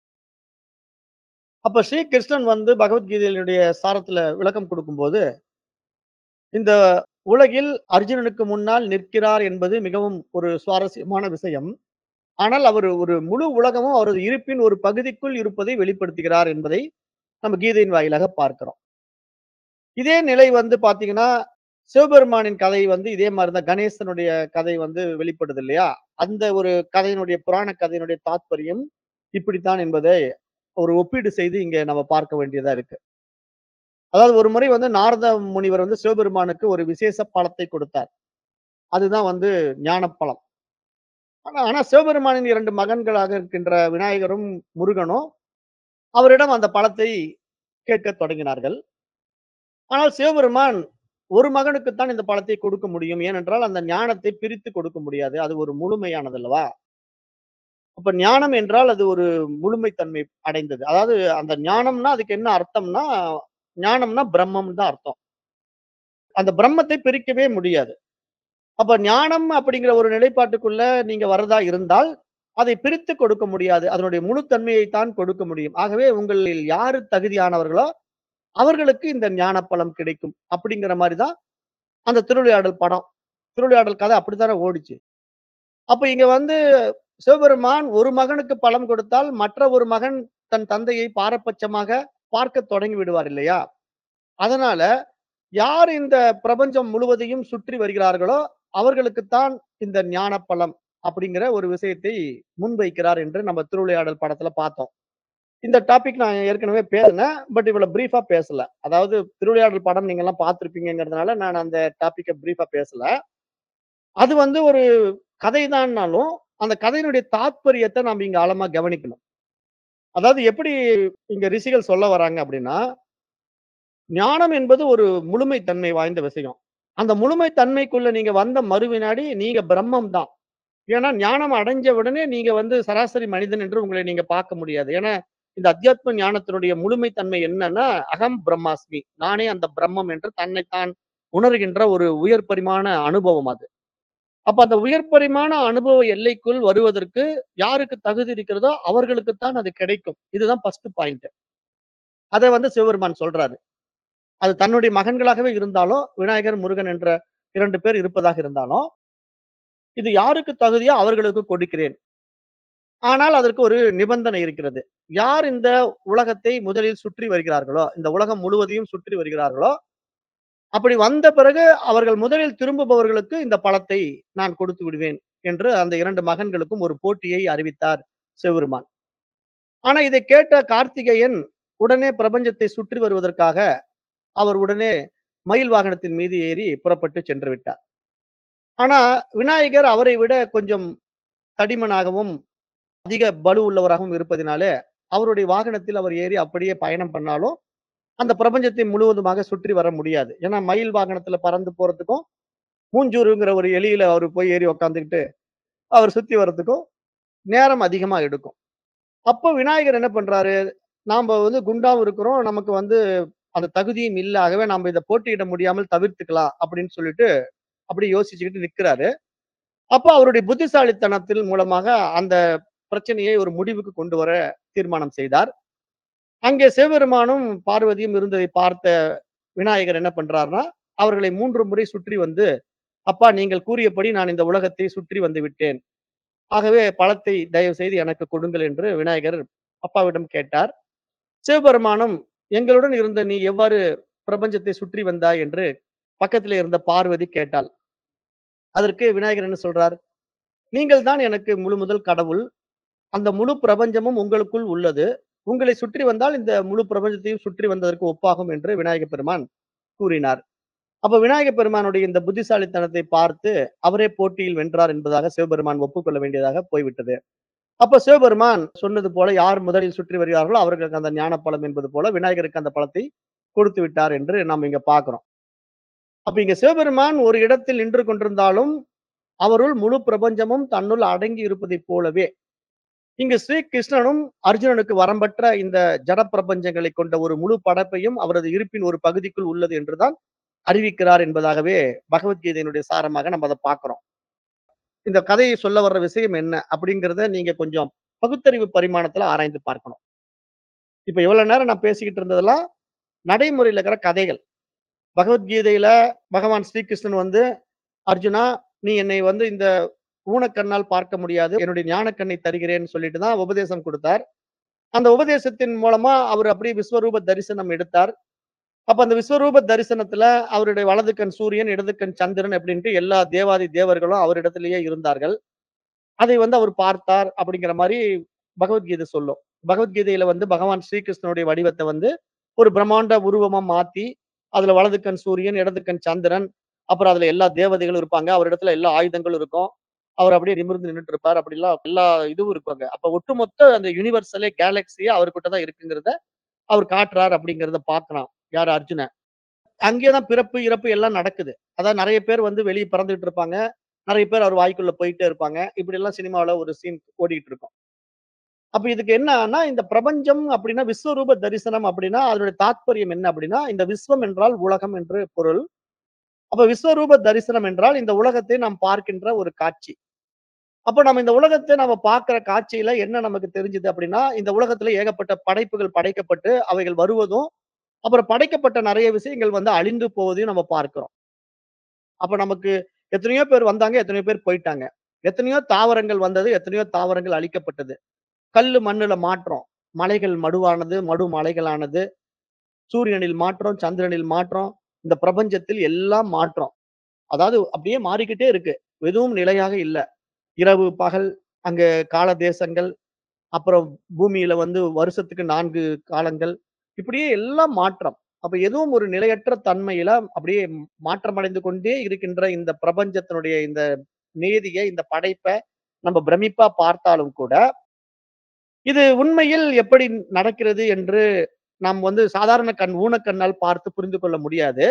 அப்ப ஸ்ரீகிருஷ்ணன் வந்து பகவத்கீதையினுடைய சாரத்துல விளக்கம் கொடுக்கும்போது, இந்த உலகில் அர்ஜுனனுக்கு முன்னால் நிற்கிறார் என்பது மிகவும் ஒரு சுவாரஸ்யமான விஷயம். ஆனால் அவர் ஒரு முழு உலகமும் அவரது இருப்பின் ஒரு பகுதிக்குள் இருப்பதை வெளிப்படுத்துகிறார் என்பதை நம்ம கீதையின் வாயிலாக பார்க்கிறோம். இதே நிலை வந்து பார்த்தீங்கன்னா, சிவபெருமானின் கதை வந்து இதே மாரி தான். கணேசனுடைய கதை வந்து வெளிப்படுது இல்லையா? அந்த ஒரு கதையினுடைய புராண கதையினுடைய தாத்பரியம் இப்படித்தான் என்பதை ஒரு ஒப்பீடு செய்து இங்க நம்ம பார்க்க வேண்டியதா இருக்கு. அதாவது ஒரு முறை வந்து நாரத முனிவர் வந்து சிவபெருமானுக்கு ஒரு விசேஷ பழத்தை கொடுத்தார். அதுதான் வந்து ஞானப்பழம். ஆனா ஆனா சிவபெருமானின் இரண்டு மகன்களாக இருக்கின்ற விநாயகரும், முருகனும் அவரிடம் அந்த பழத்தை கேட்கத் தொடங்கினார்கள். ஆனால் சிவபெருமான் ஒரு மகனுக்குத்தான் இந்த பழத்தை கொடுக்க முடியும். ஏனென்றால் அந்த ஞானத்தை பிரித்து கொடுக்க முடியாது. அது ஒரு முழுமையானது அல்லவா? அப்ப ஞானம் என்றால் அது ஒரு முழுமைத்தன்மை அடைந்தது. அதாவது அந்த ஞானம்னா அதுக்கு என்ன அர்த்தம்னா, ஞானம்னா பிரம்மம்னு தான் அர்த்தம். அந்த பிரம்மத்தை பிரிக்கவே முடியாது. அப்ப ஞானம் அப்படிங்கிற ஒரு நிலைப்பாட்டுக்குள்ள நீங்க வரதா இருந்தால், அதை பிரித்துக் கொடுக்க முடியாது. அதனுடைய முழு தன்மையை தான் கொடுக்க முடியும். ஆகவே உங்களில் யாரு தகுதியானவர்களோ, அவர்களுக்கு இந்த ஞானப்பழம் கிடைக்கும். அப்படிங்கிற மாரி தான் அந்த திருவிளையாடல் படம். திருவிளையாடல் கதை அப்படித்தானே ஓடுச்சு. அப்ப இங்க வந்து சிவபெருமான் ஒரு மகனுக்கு பலம் கொடுத்தால், மற்ற ஒரு மகன் தன் தந்தையை பாரபட்சமாக பார்க்கத் தொடங்கி விடுவார் இல்லையா? அதனால யார் இந்த பிரபஞ்சம் முழுவதையும் சுற்றி வருகிறார்களோ, அவர்களுக்குத்தான் இந்த ஞானப்பழம் அப்படிங்கிற ஒரு விஷயத்தை முன்வைக்கிறார் என்று நம்ம திருவிளையாடல் படத்துல பார்த்தோம். இந்த டாபிக் நான் ஏற்கனவே பேசுனேன். பட் இவ்வளவு பிரீஃபா பேசல. அதாவது திருவிளையாடல் படம் நீங்கலாம் பார்த்திருப்பீங்கங்கிறதுனால நான் அந்த டாபிக்க பிரீஃபா பேசல. அது வந்து ஒரு கதை தான்னாலும், அந்த கதையினுடைய தாத்பரியத்த நாம இங்க ஆழமா கவனிக்கணும். அதாவது எப்படி இங்க ரிஷிகள் சொல்ல வராங்க அப்படின்னா, ஞானம் என்பது ஒரு முழுமை தன்மை வாய்ந்த விஷயம். அந்த முழுமை தன்மைக்குள்ள நீங்க வந்த மறுவினாடி நீங்க பிரம்மம் தான். ஏன்னா ஞானம் அடைஞ்ச உடனே நீங்க வந்து சராசரி மனிதன் என்று உங்களை நீங்க பார்க்க முடியாது. ஏன்னா இந்த அத்தியாத்ம ஞானத்தினுடைய முழுமை தன்மை என்னன்னா, அகம் பிரம்மாஸ்மி. நானே அந்த பிரம்மம் என்று தன்னைத்தான் உணர்கின்ற ஒரு உயர் பரிமாண அனுபவம் அது. அப்ப அந்த உயர் பரிமாண அனுபவ எல்லைக்குள் வருவதற்கு யாருக்கு தகுதி இருக்கிறதோ அவர்களுக்கு தான் அது கிடைக்கும். இதுதான் ஃபர்ஸ்ட் பாயிண்ட். அத வந்து சிவபெருமான் சொல்றாரு. அது தன்னுடைய மகன்களாகவே இருந்தாலும், விநாயகர், முருகன் என்ற இரண்டு பேர் இருப்பதாக இருந்தாலும், இது யாருக்கு தகுதியோ அவர்களுக்கு கொடுக்கிறேன். ஆனால் அதற்கு ஒரு நிபந்தனை இருக்கிறது. யார் இந்த உலகத்தை முதலில் சுற்றி வருகிறார்களோ, இந்த உலகம் முழுவதையும் சுற்றி வருகிறார்களோ, அப்படி வந்த பிறகு அவர்கள் முதலில் திரும்புபவர்களுக்கு இந்த பழத்தை நான் கொடுத்து விடுவேன் என்று அந்த இரண்டு மகன்களுக்கும் ஒரு போட்டியை அறிவித்தார் சிவபெருமான். ஆனா இதை கேட்ட கார்த்திகேயன் உடனே பிரபஞ்சத்தை சுற்றி வருவதற்காக அவர் உடனே மயில் வாகனத்தின் மீது ஏறி புறப்பட்டு சென்று விட்டார். ஆனா விநாயகர் அவரை விட கொஞ்சம் தடிமனாகவும், அதிக பலு உள்ளவராகவும் இருப்பதினாலே, அவருடைய வாகனத்தில் அவர் ஏறி அப்படியே பயணம் பண்ணாலும், அந்த பிரபஞ்சத்தை முழுவதுமாக சுற்றி வர முடியாது. ஏன்னா மயில் வாகனத்துல பறந்து போறதுக்கும், மூஞ்சூருங்கிற ஒரு எலியில அவரு போய் ஏறி உட்கார்ந்துகிட்டு, அவர் சுத்தி வர்றதுக்கும் நேரம் அதிகமா எடுக்கும். அப்போ விநாயகர் என்ன பண்றாரு, நாம வந்து குண்டாவும் இருக்கிறோம். நமக்கு வந்து அந்த தகுதியும் இல்ல. ஆகவே நாம இத போட்டியிட முடியாமல் தவிர்த்துக்கலாம் அப்படின்னு சொல்லிட்டு, அப்படி யோசிச்சுக்கிட்டு நிக்கிறாரு. அப்ப அவருடைய புத்திசாலித்தனத்தின் மூலமாக அந்த பிரச்சனையை ஒரு முடிவுக்கு கொண்டு வர தீர்மானம் செய்தார். அங்கே சிவபெருமானும், பார்வதியும் இருந்ததை பார்த்த விநாயகர் என்ன பண்றார்ன்னா, அவர்களை மூன்று முறை சுற்றி வந்து, "அப்பா நீங்கள் கூறியபடி நான் இந்த உலகத்தை சுற்றி வந்து விட்டேன். ஆகவே பழத்தை தயவு செய்து எனக்கு கொடுங்கள்" என்று விநாயகர் அப்பாவிடம் கேட்டார். சிவபெருமானும், "எங்களுடன் இருந்த நீ எவ்வாறு பிரபஞ்சத்தை சுற்றி வந்தாய்?" என்று பக்கத்திலே இருந்த பார்வதி கேட்டாள். அதற்கு விநாயகர் என்ன சொல்றார், "நீங்கள் தான் எனக்கு முழு முதல் கடவுள். அந்த முழு பிரபஞ்சமும் உங்களுக்குள் உள்ளது. உங்களை சுற்றி வந்தால் இந்த முழு பிரபஞ்சத்தையும் சுற்றி வந்ததற்கு ஒப்பாகும்" என்று விநாயகப் பெருமான் கூறினார். அப்ப விநாயகப் பெருமானுடைய இந்த புத்திசாலித்தனத்தை பார்த்து அவரே போட்டியில் வென்றார் என்பதாக சிவபெருமான் ஒப்புக்கொள்ள வேண்டியதாக போய்விட்டது. அப்ப சிவபெருமான் சொன்னது போல யார் முதலில் சுற்றி வருகிறார்களோ அவர்களுக்கு அந்த ஞானப்பழம் என்பது போல விநாயகருக்கு அந்த பழத்தை கொடுத்து விட்டார் என்று நாம் இங்க பார்க்கிறோம். அப்ப இங்க சிவபெருமான் ஒரு இடத்தில் நின்று கொண்டிருந்தாலும் அவருள் முழு பிரபஞ்சமும் தன்னுள் அடங்கி இருப்பதைப் போலவே இங்கு ஸ்ரீ கிருஷ்ணனும் அர்ஜுனனுக்கு வரம்பற்ற இந்த ஜட பிரபஞ்சங்களை கொண்ட ஒரு முழு படைப்பையும் அவரது இருப்பின் ஒரு பகுதிக்குள் உள்ளது என்றுதான் அறிவிக்கிறார் என்பதாகவே பகவத்கீதையினுடைய சாரமாக நம்ம அதை பார்க்கிறோம். இந்த கதையை சொல்ல வர்ற விஷயம் என்ன அப்படிங்கிறத நீங்க கொஞ்சம் பகுத்தறிவு பரிமாணத்துல ஆராய்ந்து பார்க்கணும். இப்ப இவ்வளவு நேரம் நான் பேசிக்கிட்டு இருந்ததெல்லாம் நடைமுறையில இருக்கிற கதைகள். பகவத்கீதையில பகவான் ஸ்ரீகிருஷ்ணன் வந்து, "அர்ஜுனா, நீ என்னை வந்து இந்த ஊனக்கண்ணால் பார்க்க முடியாது. என்னுடைய ஞானக்கண்ணை தருகிறேன்னு" சொல்லிட்டு தான் உபதேசம் குடுத்தார். அந்த உபதேசத்தின் மூலமா அவர் அப்படியே விஸ்வரூப தரிசனம் எடுத்தார். அப்ப அந்த விஸ்வரூப தரிசனத்துல அவருடைய வலது கண் சூரியன், இடது கண் சந்திரன் அப்படின்ட்டு எல்லா தேவாதி தேவர்களும் அவரிடத்திலேயே இருந்தார்கள். அதை வந்து அவர் பார்த்தார் அப்படிங்கிற மாரி பகவத்கீதை சொல்லும். பகவத்கீதையில வந்து பகவான் ஸ்ரீகிருஷ்ணனுடைய வடிவத்த வந்து ஒரு பிரம்மாண்ட உருவமா மாத்தி, அதுல வலது கண் சூரியன், இடது கண் சந்திரன், அப்புறம் அதுல எல்லா தேவதைகளும் இருப்பாங்க. அவரிடத்துல எல்லா ஆயுதங்களும் இருக்கும். அவர் அப்படியே நிமிர்ந்து நின்னுட்டு இருப்பார். அப்படிலாம் எல்லா இதுவும் இருக்குங்க. அப்ப ஒட்டுமொத்த அந்த யுனிவர்சலே, கேலக்ஸியே அவர்கிட்ட தான் இருக்குங்கிறத அவர் காட்டுறார் அப்படிங்கிறத பார்க்கலாம். யாரு? அர்ஜுனன். அங்கே தான் பிறப்பு, இறப்பு எல்லாம் நடக்குது. அதாவது நெறைய பேர் வந்து வெளிய பிறந்துட்டு இருப்பாங்க. நெறைய பேர் அவர் வாய்க்குள்ள போயிட்டே இருப்பாங்க. இப்படியெல்லாம் சினிமாவுல ஒரு சீன் ஓடிட்டு இருக்கும். அப்ப இதுக்கு என்னன்னா, இந்த பிரபஞ்சம் அப்படின்னா விஸ்வரூப தரிசனம் அப்படின்னா, அதனுடைய தாத்பரியம் என்ன அப்படின்னா, இந்த விஸ்வம் என்றால் உலகம் என்று பொருள். அப்ப விஸ்வரூப தரிசனம் என்றால் இந்த உலகத்தை நாம் பார்க்கின்ற ஒரு காட்சி. அப்ப நம்ம இந்த உலகத்த நம்ம பார்க்கிற காட்சியில என்ன நமக்கு தெரிஞ்சது அப்படின்னா, இந்த உலகத்துல ஏகப்பட்ட படைப்புகள் படைக்கப்பட்டு, அவைகள் வருவதும், அப்புறம் படைக்கப்பட்ட நெறைய விஷயங்கள் வந்து அழிந்து போவதையும் நம்ம பார்க்கிறோம். அப்ப நமக்கு எத்தனையோ பேர் வந்தாங்க, எத்தனையோ பேர் போயிட்டாங்க. எத்தனையோ தாவரங்கள் வந்தது, எத்தனையோ தாவரங்கள் அழிக்கப்பட்டது. கல்லு மண்ணுல மாற்றம். மலைகள் மடுவானது, மடு மலைகளானது. சூரியனில் மாற்றம், சந்திரனில் மாற்றம். இந்த பிரபஞ்சத்தில் எல்லாம் மாற்றம். அதாவது அப்படியே மாறிக்கிட்டே இருக்கு. எதுவும் நிலையாக இல்ல. இரவு, பகல், அங்க கால தேசங்கள், அப்புறம் பூமியில வந்து வருஷத்துக்கு நான்கு காலங்கள். இப்படியே எல்லாம் மாற்றம். அப்ப எதுவும் ஒரு நிலையற்ற தன்மையில அப்படியே மாற்றமடைந்து கொண்டே இருக்கின்ற இந்த பிரபஞ்சத்தினுடைய இந்த நியதிய, இந்த படைப்ப நம்ம பிரமிப்பா பார்த்தாலும் கூட, இது உண்மையில் எப்படி நடக்கிறது என்று நாம் வந்து சாதாரண கண், ஊனக்கண்ணால் பார்த்து புரிந்து கொள்ள முடியாது.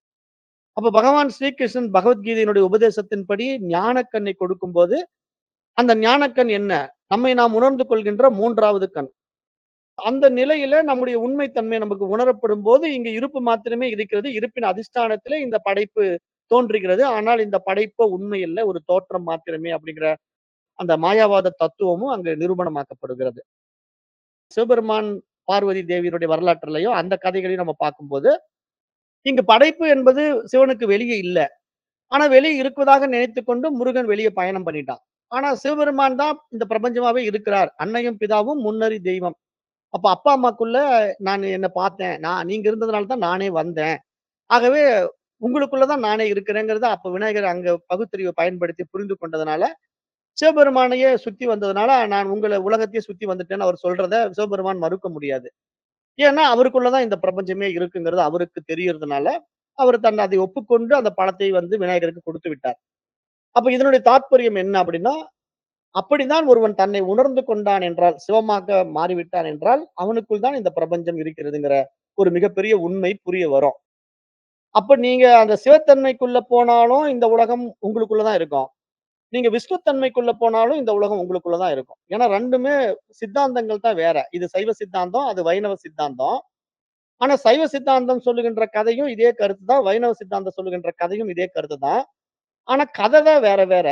அப்ப பகவான் ஸ்ரீகிருஷ்ணன் பகவத்கீதையினுடைய உபதேசத்தின்படி ஞானக்கண்ணை கொடுக்கும்போது, அந்த ஞானக்கண் என்ன? நம்மை நாம் உணர்ந்து கொள்கின்ற மூன்றாவது கண். அந்த நிலையில நம்முடைய உண்மை தன்மை நமக்கு உணரப்படும்போது, இங்க இருப்பு மாத்திரமே இருக்கிறது. இருப்பின் அதிஷ்டானத்திலே இந்த படைப்பு தோன்றுகிறது. ஆனால் இந்த படைப்பு உண்மை இல்ல. ஒரு தோற்றம் மாத்திரமே அப்படிங்கிற அந்த மாயாவாத தத்துவமும் அங்க நிரூபணமாக்கப்படுகிறது. சிவபெருமான், பார்வதி தேவியினுடைய வரலாற்றிலயும் அந்த கதைகளையும் நம்ம பார்க்கும்போது, இங்கு படைப்பு என்பது சிவனுக்கு வெளியே இல்ல. ஆனா வெளிய இருப்பதாக நினைத்துக் கொண்டு முருகன் வெளிய பயணம் பண்ணிட்டான். ஆனா சிவபெருமான் தான் இந்த பிரபஞ்சமாவே இருக்கிறார். அன்னையும் பிதாவும் முன்னறி தெய்வம். அப்ப அப்பா, அம்மாக்குள்ள நான் என்ன பார்த்தேன். நான் நீங்க இருந்ததுனால தான் நானே வந்தேன். ஆகவே உங்களுக்குள்ள தான் நானே இருக்கிறேங்கிறத அப்ப விநாயகர் அங்க பகுத்தறிவ பயன்படுத்தி புரிந்து கொண்டதுனால, சிவபெருமானையே சுத்தி வந்ததுனால, நான் உங்கள உலகத்தையே சுத்தி வந்துட்டேன்னு அவர் சொல்றத சிவபெருமான் மறுக்க முடியாது. ஏன்னா, அவருக்குள்ள தான் இந்த பிரபஞ்சமே இருக்குங்கிறது அவருக்கு தெரியறதுனால, அவர் தன்னை அதை ஒப்புக்கொண்டு அந்த பழத்தை வந்து விநாயகருக்கு குடுத்து விட்டார். அப்ப இதனுடைய தாத்பரியம் என்ன அப்படின்னா, அப்படித்தான் ஒருவன் தன்னை உணர்ந்து கொண்டான் என்றால், சிவமாக மாறிவிட்டான் என்றால், அவனுக்குள் தான் இந்த பிரபஞ்சம் இருக்கிறதுங்கிற ஒரு மிகப்பெரிய உண்மை புரிய வரும். அப்ப நீங்க அந்த சிவத்தன்மைக்குள்ள போனாலும் இந்த உலகம் உங்களுக்குள்ள தான் இருக்கும். நீங்க விஷ்ணுத்தன்மைக்குள்ள போனாலும் இந்த உலகம் உங்களுக்குள்ள தான் இருக்கும். ஏன்னா ரெண்டுமே சித்தாந்தங்கள் தான் வேற. இது சைவ சித்தாந்தம், அது வைணவ சித்தாந்தம். ஆனா சைவ சித்தாந்தம் சொல்லுகின்ற கதையும் இதே கருத்து தான். வைணவ சித்தாந்தம் சொல்லுகின்ற கதையும் இதே கருத்து தான். ஆனா கதை தான் வேற வேற.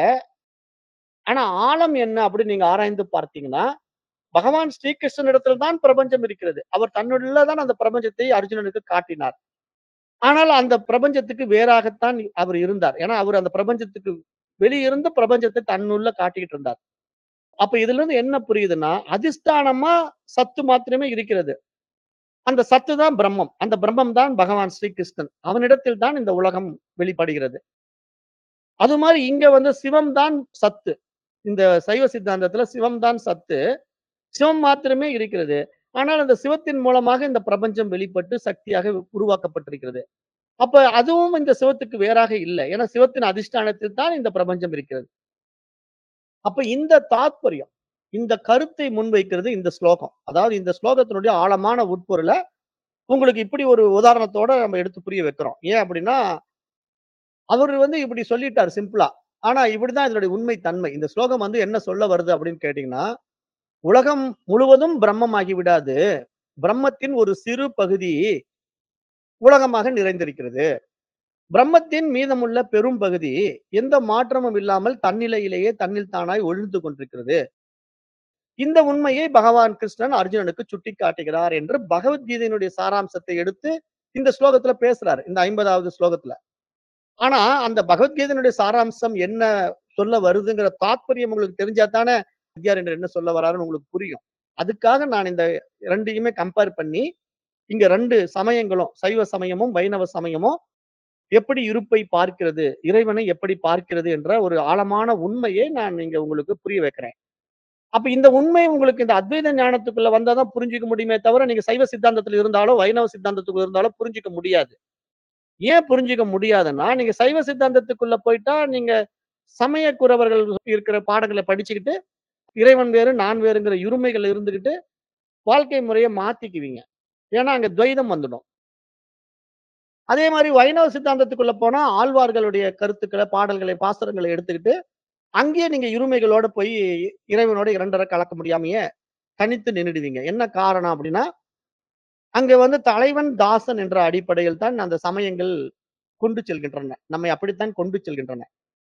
ஆனா ஆழம் என்ன அப்படின்னு நீங்க ஆராய்ந்து பார்த்தீங்கன்னா, பகவான் ஸ்ரீகிருஷ்ணனிடத்தில் தான் பிரபஞ்சம் இருக்கிறது. அவர் தன்னுள்ள தான் அந்த பிரபஞ்சத்தை அர்ஜுனனுக்கு காட்டினார். ஆனால் அந்த பிரபஞ்சத்துக்கு வேறாகத்தான் அவர் இருந்தார். ஏன்னா அவர் அந்த பிரபஞ்சத்துக்கு வெளியிருந்து பிரபஞ்சத்தை தன்னுள்ள காட்டிக்கிட்டு இருந்தார். அப்ப இதிலிருந்து என்ன புரியுதுன்னா, அதிஷ்டானமா சத்து மாத்திரமே இருக்கிறது. அந்த சத்து தான் பிரம்மம். அந்த பிரம்மம் தான் பகவான் ஸ்ரீகிருஷ்ணன். அவனிடத்தில் தான் இந்த உலகம் வெளிப்படுகிறது. அது மாரி இங்க வந்து சிவம் தான் சத்து. இந்த சைவ சித்தாந்தத்துல சிவம் தான் சத்து. சிவம் மாத்திரமே இருக்கிறது. ஆனால் அந்த சிவத்தின் மூலமாக இந்த பிரபஞ்சம் வெளிப்பட்டு சக்தியாக உருவாக்கப்பட்டிருக்கிறது. அப்ப அதுவும் இந்த சிவத்துக்கு வேறாக இல்ல. ஏன்னா சிவத்தின் அதிஷ்டானத்தில் தான் இந்த பிரபஞ்சம் இருக்கிறது. அப்ப இந்த தாத்பரியம், இந்த கருத்தை முன்வைக்கிறது இந்த ஸ்லோகம். அதாவது இந்த ஸ்லோகத்தினுடைய ஆழமான உட்பொருள உங்களுக்கு இப்படி ஒரு உதாரணத்தோட நம்ம எடுத்து புரிய வைக்கிறோம். ஏன் அப்படின்னா, அவரு வந்து இப்படி சொல்லிட்டாரு சிம்பிளா. ஆனா இப்படிதான் இதனுடைய உண்மை தன்மை. இந்த ஸ்லோகம் வந்து என்ன சொல்ல வருது அப்படின்னு கேட்டீங்கன்னா, உலகம் முழுவதும் பிரம்மமாகி விடாது. பிரம்மத்தின் ஒரு சிறு பகுதி உலகமாக நிறைந்திருக்கிறது. பிரம்மத்தின் மீதமுள்ள பெரும் பகுதி எந்த மாற்றமும் இல்லாமல் தன்னிலையிலேயே தன்னில் தானாய் ஒழிந்து கொண்டிருக்கிறது. இந்த உண்மையை பகவான் கிருஷ்ணன் அர்ஜுனனுக்கு சுட்டிக்காட்டுகிறார் என்று பகவத்கீதையினுடைய சாராம்சத்தை எடுத்து இந்த ஸ்லோகத்துல பேசுறாரு. இந்த ஐம்பதாவது ஸ்லோகத்துல. ஆனா அந்த பகவத்கீதையினுடைய சாராம்சம் என்ன சொல்ல வருதுங்கிற தாத்பரியம் உங்களுக்கு தெரிஞ்சா தானே வித்யாரண்யர் என்ன சொல்ல வர்றாருன்னு உங்களுக்கு புரியும். அதுக்காக நான் இந்த ரெண்டையுமே கம்பேர் பண்ணி, இங்க ரெண்டு சமயங்களும் சைவ சமயமும், வைணவ சமயமும் எப்படி இருப்பை பார்க்கிறது, இறைவனை எப்படி பார்க்கிறது என்ற ஒரு ஆழமான உண்மையை நான் இங்க உங்களுக்கு புரிய வைக்கிறேன். அப்ப இந்த உண்மை உங்களுக்கு இந்த அத்வைத ஞானத்துக்குள்ள வந்தா தான் புரிஞ்சுக்க முடியுமே தவிர, நீங்க சைவ சித்தாந்தத்துல இருந்தாலோ, வைணவ சித்தாந்தத்துக்குள்ள இருந்தாலோ புரிஞ்சுக்க முடியாது. ஏன் புரிஞ்சுக்க முடியாதுன்னா, நீங்க சைவ சித்தாந்தத்துக்குள்ள போயிட்டா, நீங்க சமய குரவர்கள் இருக்கிற பாடங்கள படிச்சுக்கிட்டு, இறைவன் வேறு, நான் வேறுங்கிற இருமைகள் இருந்துகிட்டு, வாழ்க்கை முறைய மாத்திக்குவீங்க. ஏன்னா, அங்க துவைதம் வந்துடும். அதே மாரி வைணவ சித்தாந்தத்துக்குள்ள போனா, ஆழ்வார்களுடைய கருத்துக்கள, பாடல்களை, பாசுரங்கள எடுத்துக்கிட்டு, அங்கேயே நீங்க இருமைகளோட போய் இறைவனோட இரண்டர கலக்க முடியாமயே தனித்து நின்னுடுவீங்க. என்ன காரணம் அப்டின்னா, அங்க வந்து தலைவன், தாசன் என்ற அடிப்படையில் தான் அந்த சமயங்கள் கொண்டு செல்கின்றன. நம்மை அப்படித்தான் கொண்டு செல்கின்றன.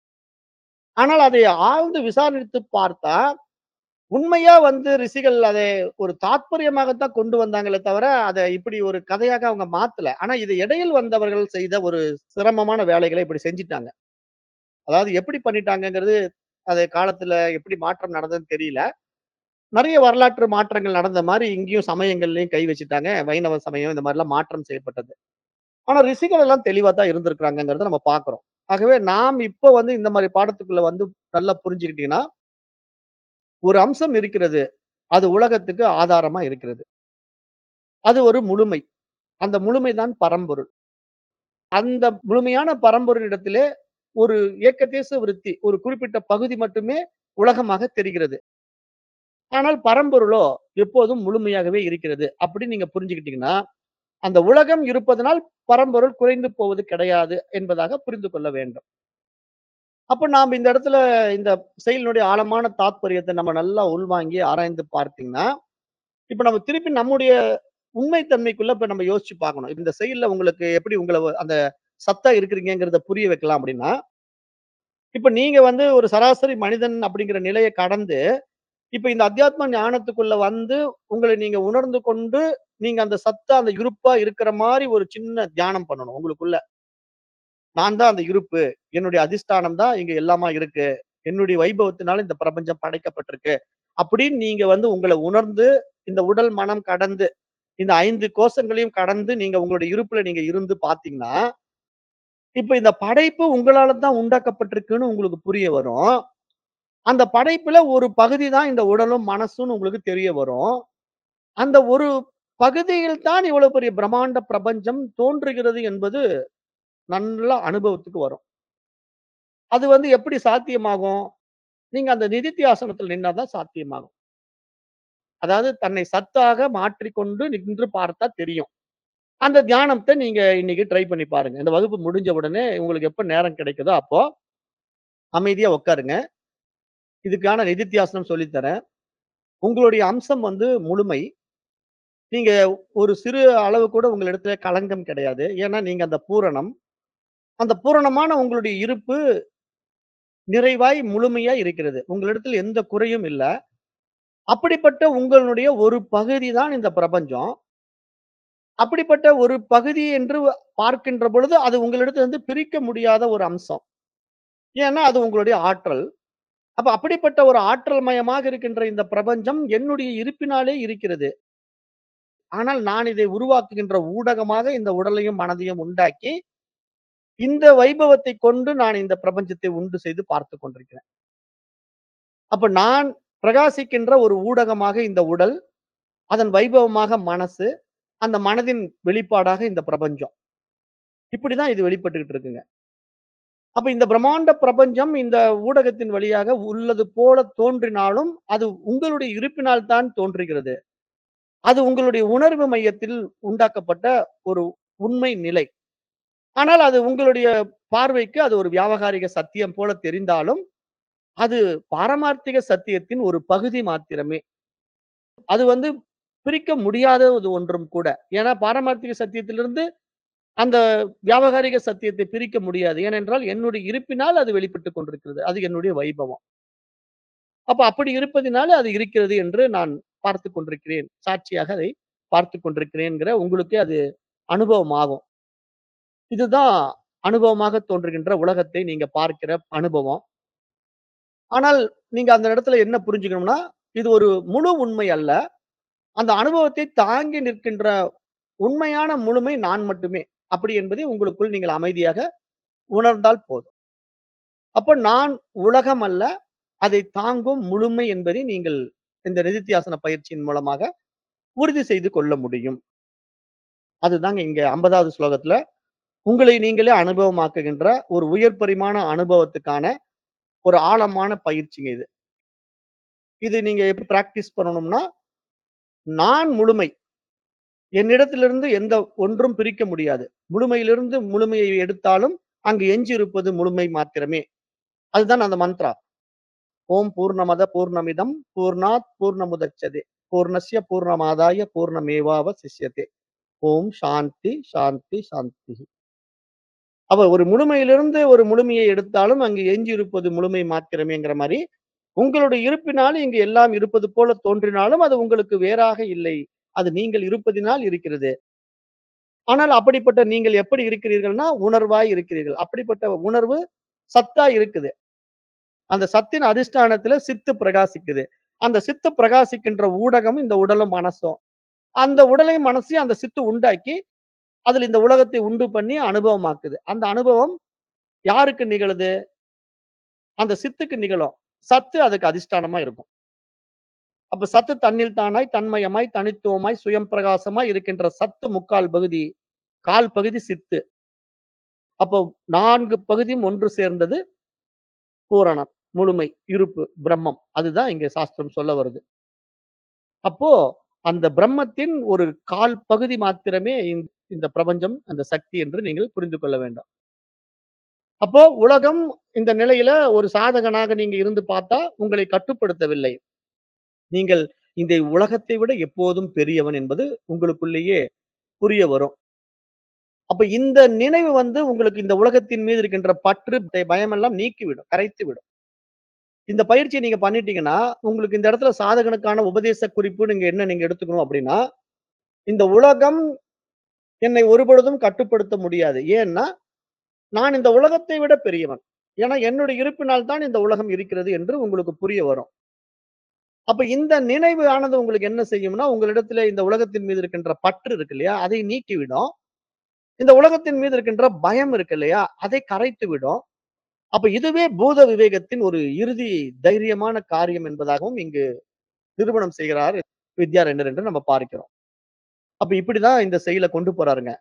ஆனால் அதை ஆழ்ந்து விசாரித்து பார்த்தா, உண்மையா வந்து ரிஷிகள் அதை ஒரு தாத்பரியமாகத்தான் கொண்டு வந்தாங்களே தவிர, அத இப்படி ஒரு கதையாக அவங்க மாத்தல. ஆனா இது இடையில் வந்தவர்கள் செய்த ஒரு சிரமமான வேலைகள இப்படி செஞ்சுட்டாங்க. அதாவது எப்படி பண்ணிட்டாங்கங்கிறது, அது காலத்துல எப்படி மாற்றம் நடந்ததுன்னு தெரியல. நெறைய வரலாற்று மாற்றங்கள் நடந்த மாரி இங்கேயும் சமயங்கள்லயும் கை வச்சுட்டாங்க. வைணவ சமயம் இந்த மாரிலாம் மாற்றம் செய்யப்பட்டது. ஆனா ரிஷிகள் எல்லாம் தெளிவா தான் இருந்திருக்கிறாங்கங்கிறத நம்ம பார்க்கிறோம். ஆகவே நாம் இப்ப வந்து இந்த மாரி பாடத்துக்குள்ள வந்து நல்லா புரிஞ்சுக்கிட்டீங்கன்னா, ஒரு அம்சம் இருக்கிறது. அது உலகத்துக்கு ஆதாரமா இருக்கிறது. அது ஒரு முழுமை. அந்த முழுமை தான் பரம்பொருள். அந்த முழுமையான பரம்பொருளிடத்திலே ஒரு ஏகதேச விருத்தி, ஒரு குறிப்பிட்ட பகுதி மட்டுமே உலகமாக தெரிகிறது. ஆனால் பரம்பொருளோ எப்போதும் முழுமையாகவே இருக்கிறது. அப்படின்னு நீங்க புரிஞ்சுக்கிட்டீங்கன்னா, அந்த உலகம் இருப்பதனால் பரம்பொருள் குறைந்து போவது கிடையாது என்பதாக புரிந்து கொள்ள வேண்டும். அப்ப நாம் இந்த இடத்துல இந்த செயலினுடைய ஆழமான தாத்பரியத்த நம்ம நல்லா உள்வாங்கி ஆராய்ந்து பார்த்தீங்கன்னா, இப்ப நம்ம திருப்பி நம்முடைய உண்மை தன்மைக்குள்ள இப்ப நம்ம யோசிச்சு பார்க்கணும். இந்த செயல்ல உங்களுக்கு எப்படி உங்கள வ அந்த சத்தா இருக்கிறீங்கங்கிறத புரிய வைக்கலாம் அப்படின்னா, இப்ப நீங்க வந்து ஒரு சராசரி மனிதன் அப்படிங்கிற நிலைய கடந்து, இப்ப இந்த அத்தியாத்ம ஞானத்துக்குள்ள வந்து உங்கள நீங்க உணர்ந்து கொண்டு, நீங்க அந்த சத்தா, அந்த இருப்பா இருக்கிற மாரி ஒரு சின்ன தியானம் பண்ணணும் உங்களுக்குள்ள. நான் தான் அந்த இருப்பு. என்னுடைய அதிஷ்டானம் தான் இங்க எல்லாமா இருக்கு. என்னுடைய வைபவத்தினால இந்த பிரபஞ்சம் படைக்கப்பட்டிருக்கு. அப்படின்னு நீங்க வந்து உங்கள உணர்ந்து, இந்த உடல், மனம் கடந்து, இந்த ஐந்து கோஷங்களையும் கடந்து நீங்க உங்களுடைய இருப்புல நீங்க இருந்து பார்த்தீங்கன்னா, இப்ப இந்த படைப்பு உங்களால தான் உண்டாக்கப்பட்டிருக்குன்னு உங்களுக்கு புரிய வரும். அந்த படைப்புல ஒரு பகுதி தான் இந்த உடலும், மனசுன்னு உங்களுக்கு தெரிய வரும். அந்த ஒரு பகுதியில் தான் இவ்வளவு பெரிய பிரம்மாண்ட பிரபஞ்சம் தோன்றுகிறது என்பது நல்லா அனுபவத்துக்கு வரும். அது வந்து எப்படி சாத்தியமாகும்? நீங்க அந்த நிதித்தியாசனத்துல நின்னா தான் சாத்தியமாகும். அதாவது தன்னை சத்தாக மாற்றிக்கொண்டு நின்று பார்த்தா தெரியும். அந்த தியானத்த நீங்க இன்னைக்கு ட்ரை பண்ணி பாருங்க. இந்த வகுப்பு முடிஞ்ச உடனே உங்களுக்கு எப்ப நேரம் கிடைக்குதோ அப்போ அமைதியா உட்காருங்க. இதுக்கான நிதித்தியாசனம் சொல்லித் தரேன். உங்களுடைய அம்சம் வந்து முழுமை. நீங்க ஒரு சிறு அளவு கூட உங்களிடத்துல களங்கம் கிடையாது. ஏன்னா நீங்க அந்த பூரணம். அந்த பூரணமான உங்களுடைய இருப்பு நிறைவாய் முழுமையா இருக்கிறது. உங்களிடத்தில் எந்த குறையும் இல்ல. அப்படிப்பட்ட உங்களுடைய ஒரு பகுதி தான் இந்த பிரபஞ்சம். அப்படிப்பட்ட ஒரு பகுதி என்று பார்க்கின்ற பொழுது, அது உங்களிடத்திலிருந்து பிரிக்க முடியாத ஒரு அம்சம். ஏன்னா, அது உங்களுடைய ஆற்றல். அப்ப அப்படிப்பட்ட ஒரு ஆற்றல் மயமாக இருக்கின்ற இந்த பிரபஞ்சம் என்னுடைய இருப்பினாலே இருக்கிறது. ஆனால் நான் இதை உருவாக்குகின்ற ஊடகமாக இந்த உடலையும், மனதையும் உண்டாக்கி, இந்த வைபவத்தை கொண்டு நான் இந்த பிரபஞ்சத்தை உண்டு செய்து பார்த்துக் கொண்டிருக்கிறேன். அப்ப நான் பிரகாசிக்கின்ற ஒரு ஊடகமாக இந்த உடல், அதன் வைபவமாக மனசு, அந்த மனதின் வெளிப்பாடாக இந்த பிரபஞ்சம். இப்படிதான் இது வெளிப்பட்டுகிட்டு இருக்குங்க. அப்ப இந்த பிரம்மாண்ட பிரபஞ்சம் இந்த ஊடகத்தின் வழியாக உள்ளது போல தோன்றினாலும், அது உங்களுடைய இருப்பினால் தான் தோன்றுகிறது. அது உங்களுடைய உணர்வு மையத்தில் உண்டாக்கப்பட்ட ஒரு உண்மை நிலை. ஆனால் அது உங்களுடைய பார்வைக்கு அது ஒரு வியாவகாரிக சத்தியம் போல தெரிந்தாலும், அது பாரமார்த்திக சத்தியத்தின் ஒரு பகுதி மாத்திரமே. அது வந்து பிரிக்க முடியாதது ஒன்றும் கூட. ஏன்னா பாரமார்த்திக சத்தியத்திலிருந்து அந்த வியாவகாரிக சத்தியத்தை பிரிக்க முடியாது. ஏனென்றால் என்னுடைய இருப்பினால் அது வெளிப்பட்டுக் கொண்டிருக்கிறது. அது என்னுடைய வைபவம். அப்ப அப்படி இருப்பதினால அது இருக்கிறது என்று நான் பார்த்துக் கொண்டிருக்கிறேன். சாட்சியாக அதை பார்த்துக் கொண்டிருக்கிறேன்ங்கிற உங்களுக்கே அது அனுபவம் ஆகும். இதுதான் அனுபவமாக தோன்றுகின்ற உலகத்தை நீங்க பார்க்கிற அனுபவம். ஆனால் நீங்க அந்த இடத்துல என்ன புரிஞ்சுக்கணும்னா, இது ஒரு முழு உண்மை அல்ல. அந்த அனுபவத்தை தாங்கி நிற்கின்ற உண்மையான முழுமை நான் மட்டுமே. அப்படி என்பதை உங்களுக்குள் நீங்கள் அமைதியாக உணர்ந்தால் போதும். அப்ப நான் உலகம் அல்ல, அதை தாங்கும் முழுமை என்பதை நீங்கள் இந்த நிதித்தியாசன பயிற்சியின் மூலமாக உறுதி செய்து கொள்ள முடியும். அதுதாங்க இங்க ஐம்பதாவது ஸ்லோகத்துல உங்களை நீங்களே அனுபவமாக்குகின்ற ஒரு உயர் பரிமாண அனுபவத்துக்கான ஒரு ஆழமான பயிற்சிங்க இது. இது நீங்க எப்படி பிராக்டிஸ் பண்ணணும்னா, நான் முழுமை. என்னிடத்திலிருந்து எந்த ஒன்றும் பிரிக்க முடியாது. முழுமையிலிருந்து முழுமையை எடுத்தாலும், அங்கு எஞ்சி இருப்பது முழுமை மாத்திரமே. அதுதான் அந்த மந்த்ரா. ஓம் பூர்ணமத பூர்ணமிதம் பூர்ணாத் பூர்ணமுதச்யதே பூர்ணஸ்ய பூர்ணமாதாய பூர்ணமேவாவசிஷ்யதே. ஓம் சாந்தி, சாந்தி, சாந்தி. அப்ப ஒரு முழுமையிலிருந்து ஒரு முழுமையை எடுத்தாலும் அங்கு எஞ்சி இருப்பது முழுமை மாத்திரமேங்கிற மாரி, உங்களுடைய இருப்பினால் இங்கு எல்லாம் இருப்பது போல தோன்றினாலும் அது உங்களுக்கு வேறாக இல்லை. அது நீங்கள் இருப்பதினால் இருக்கிறது. ஆனால் அப்படிப்பட்ட நீங்கள் எப்படி இருக்கிறீர்கள்னா, உணர்வாய் இருக்கிறீர்கள். அப்படிப்பட்ட உணர்வு சத்தா இருக்குது. அந்த சத்தின் அதிஷ்டானத்தில சித்து பிரகாசிக்குது. அந்த சித்து பிரகாசிக்கின்ற ஊடகம் இந்த உடலும், மனசும். அந்த உடலையும், மனசையும் அந்த சித்து உண்டாக்கி, அதில இந்த உலகத்தை உண்டு பண்ணி அனுபவமாக்குது. அந்த அனுபவம் யாருக்கு நிகழுது? அந்த சித்துக்கு நிகழும். சத்து அதுக்கு அதிஷ்டானமா இருக்கும். அப்ப சத்து தன்னில் தானாய், தன்மயமாய், தனித்துவமாய், சுயம் பிரகாசமாய் இருக்கின்ற சத்து முக்கால் பகுதி, கால் பகுதி சித்து. அப்போ நான்கு பகுதியும் ஒன்று சேர்ந்தது பூரணம், முழுமை, இருப்பு, பிரம்மம். அதுதான் இங்க சாஸ்திரம் சொல்ல வருது. அப்போ அந்த பிரம்மத்தின் ஒரு கால் பகுதி மாத்திரமே இந் இந்த பிரபஞ்சம், அந்த சக்தி என்று நீங்கள் புரிந்து கொள்ள வேண்டும். அப்போ உலகம் இந்த நிலையில ஒரு சாதகனாக நீங்க இருந்து பார்த்தா, உங்களை கட்டுப்படுத்தவில்லை. நீங்கள் இந்த உலகத்தை விட எப்போதும் பெரியவன் என்பது உங்களுக்குள்ளேயே புரிய வரும். அப்ப இந்த நினைவு வந்து உங்களுக்கு இந்த உலகத்தின் மீது இருக்கின்ற பற்று, பயமெல்லாம் நீக்கிவிடும், கரைத்துவிடும். இந்த பயிற்சிய நீங்க பண்ணிட்டீங்கன்னா, உங்களுக்கு இந்த இடத்துல சாதகனுக்கான உபதேச குறிப்பு நீங்க என்ன நீங்க எடுத்துக்கணும் அப்படின்னா, இந்த உலகம் என்னை ஒருபொழுதும் கட்டுப்படுத்த முடியாது. ஏன்னா, நான் இந்த உலகத்தை விட பெரியவன். ஏன்னா, என்னுடைய இருப்பினால் தான் இந்த உலகம் இருக்கிறது என்று உங்களுக்கு புரிய வரும். அப்ப இந்த நினைவு ஆனது உங்களுக்கு என்ன செய்யும்னா, உங்களிடத்திலே இந்த உலகத்தின் மீது இருக்கின்ற பற்று இருக்கு இல்லையா? அதை நீக்கிவிடும். இந்த உலகத்தின் மீது இருக்கின்ற பயம் இருக்கு இல்லையா? அதை கரைத்து விடும். அப்ப இதுவே பூத விவேகத்தின் ஒரு இறுதி தைரியமான காரியம் என்பதாகவும் இங்கு நிரூபணம் செய்கிறார் வித்யாரண்யர் என்று நம்ம பார்க்கிறோம். அப்ப இப்படிதான் இந்த செயல கொண்டு போறாருங்க.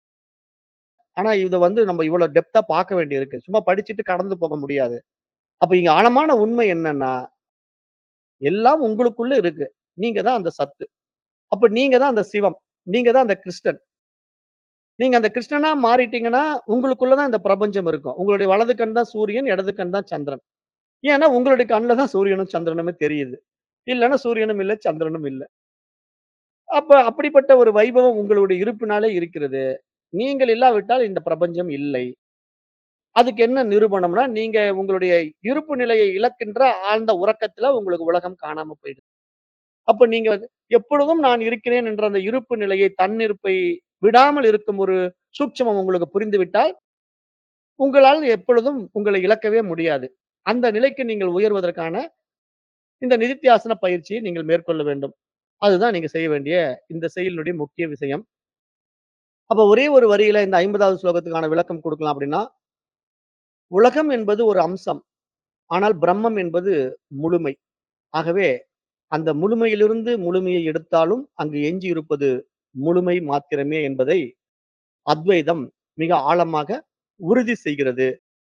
ஆனா இத வந்து நம்ம இவ்வளவு டெப்த்தா பார்க்க வேண்டியிருக்கு. சும்மா படிச்சுட்டு கடந்து போக முடியாது. அப்ப இங்க ஆழமான உண்மை என்னன்னா, எல்லாம் உங்களுக்குள்ள இருக்கு. நீங்க தான் அந்த சத்து. அப்ப நீங்க தான் அந்த சிவம். நீங்க தான் அந்த கிருஷ்ணன். நீங்க அந்த கிருஷ்ணனா மாறிட்டீங்கன்னா, உங்களுக்குள்ள தான் இந்த பிரபஞ்சம் இருக்கும். உங்களுடைய வலது கண் தான் சூரியன், இடது கண் தான் சந்திரன். ஏன்னா உங்களுடைய கண்ல தான் சூரியனும், சந்திரனுமே தெரியுது. இல்லன்னா சூரியனும் இல்ல, சந்திரனும் இல்ல. அப்ப அப்படிப்பட்ட ஒரு வைபவம் உங்களுடைய இருப்பினாலே இருக்கிறது. நீங்கள் இல்லாவிட்டால் இந்த பிரபஞ்சம் இல்லை. அதுக்கு என்ன நிரூபணம்னா, நீங்க உங்களுடைய இருப்பு நிலையை இழக்கின்ற ஆழ்ந்த உறக்கத்துல உங்களுக்கு உலகம் காணாம போயிடுது. அப்ப நீங்க வந்து எப்பொழுதும் நான் இருக்கிறேன் என்ற அந்த இருப்பு நிலையை, தன்னிருப்பை விடாமல் இருக்கும் ஒரு சூட்சுமம் உங்களுக்கு புரிந்துவிட்டால், உங்களால் எப்பொழுதும் உங்களை இழக்கவே முடியாது. அந்த நிலைக்கு நீங்கள் உயர்வதற்கான இந்த நிதித்தியாசன பயிற்சியை நீங்கள் மேற்கொள்ள வேண்டும். அதுதான் நீங்க செய்ய வேண்டிய இந்த செயலினுடைய முக்கிய விஷயம். அப்ப ஒரே ஒரு வரியில இந்த ஐம்பதாவது ஸ்லோகத்துக்கான விளக்கம் குடுக்கலாம் அப்படின்னா, உலகம் என்பது ஒரு அம்சம். ஆனால் பிரம்மம் என்பது முழுமை. ஆகவே அந்த முழுமையிலிருந்து முழுமையை எடுத்தாலும் அங்கு எஞ்சி இருப்பது முழுமை மாத்திரமே என்பதை அத்வைதம் மிக ஆழமாக உறுதி செய்கிறது.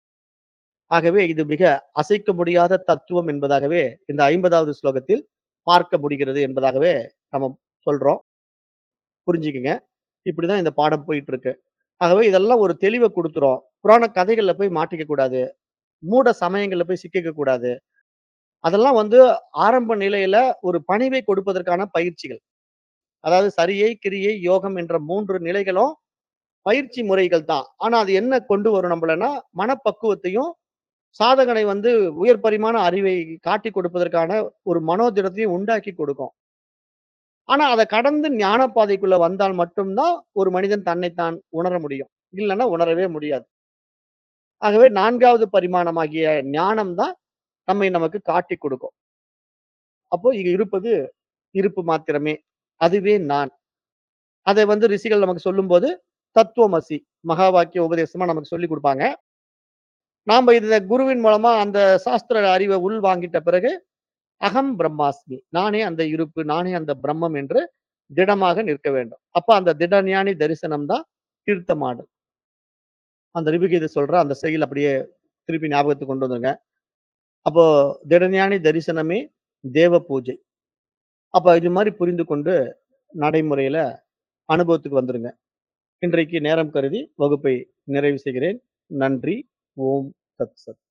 ஆகவே இது மிக அசைக்க முடியாத தத்துவம் என்பதாகவே இந்த ஐம்பதாவது ஸ்லோகத்தில் பார்க்க முடிகிறது என்பதாகவே நம்ம சொல்றோம். புரிஞ்சுக்கங்க. இப்படிதான் இந்த பாடம் போயிட்டு இருக்கு. ஆகவே இதெல்லாம் ஒரு தெளிவ குடுத்துரும். புராண கதைகள்ல போய் மாட்டிக்க கூடாது. மூட சமயங்கள்ல போய் சிக்கிக்க கூடாது. அதெல்லாம் வந்து ஆரம்ப நிலையில ஒரு பணிவை கொடுப்பதற்கான பயிற்சிகள். அதாவது சரியை, கிரியை, யோகம் என்ற மூன்று நிலைகளும் பயிற்சி முறைகள் தான். ஆனா அது என்ன கொண்டு வரும் நம்மளன்னா, மனப்பக்குவத்தையும், சாதகனை வந்து உயர் பரிமாண அறிவை காட்டிக் கொடுப்பதற்கான ஒரு மனோதிடத்தையும் உண்டாக்கி கொடுக்கும். ஆனா அத கடந்து ஞான பாதைக்குள்ள வந்தால் மட்டும் தான் ஒரு மனிதன் தன்னைத்தான் உணர முடியும். இல்லன்னா உணரவே முடியாது. ஆகவே நான்காவது பரிமாணமாகிய ஞானம் தான் நம்மை நமக்கு காட்டிக் கொடுக்கும். அப்போ இங்க இருப்பது இருப்பு மாத்திரமே. அதுவே நான். அதை வந்து ரிஷிகள் நமக்கு சொல்லும்போது, தத்துவமசி மகா வாக்கிய உபதேசமா நமக்கு சொல்லிக் குடுப்பாங்க. நாம இத குருவின் மூலமா அந்த சாஸ்திர அறிவ உள் வாங்கிட்ட பிறகு, அகம் பிரம்மாஸ்மி. நானே அந்த இருப்பு, நானே அந்த பிரம்மம் என்று திடமாக நிற்க வேண்டும். அப்ப அந்த திட ஞானி தரிசனம் தான் தீர்த்தமாடல். அந்த ரிபுகீதை சொல்ற அந்த செயல் அப்படியே திருப்பி ஞாபகத்துக்கு கொண்டு வந்துருங்க. அப்போ திடஞானி தரிசனமே தேவ பூஜை. அப்ப இது மாரி புரிந்து கொண்டு நடைமுறையில அனுபவத்துக்கு வந்துருங்க. இன்றைக்கு நேரம் கருதி வகுப்பை நிறைவு செய்கிறேன். நன்றி. ஓம் தத் சத்.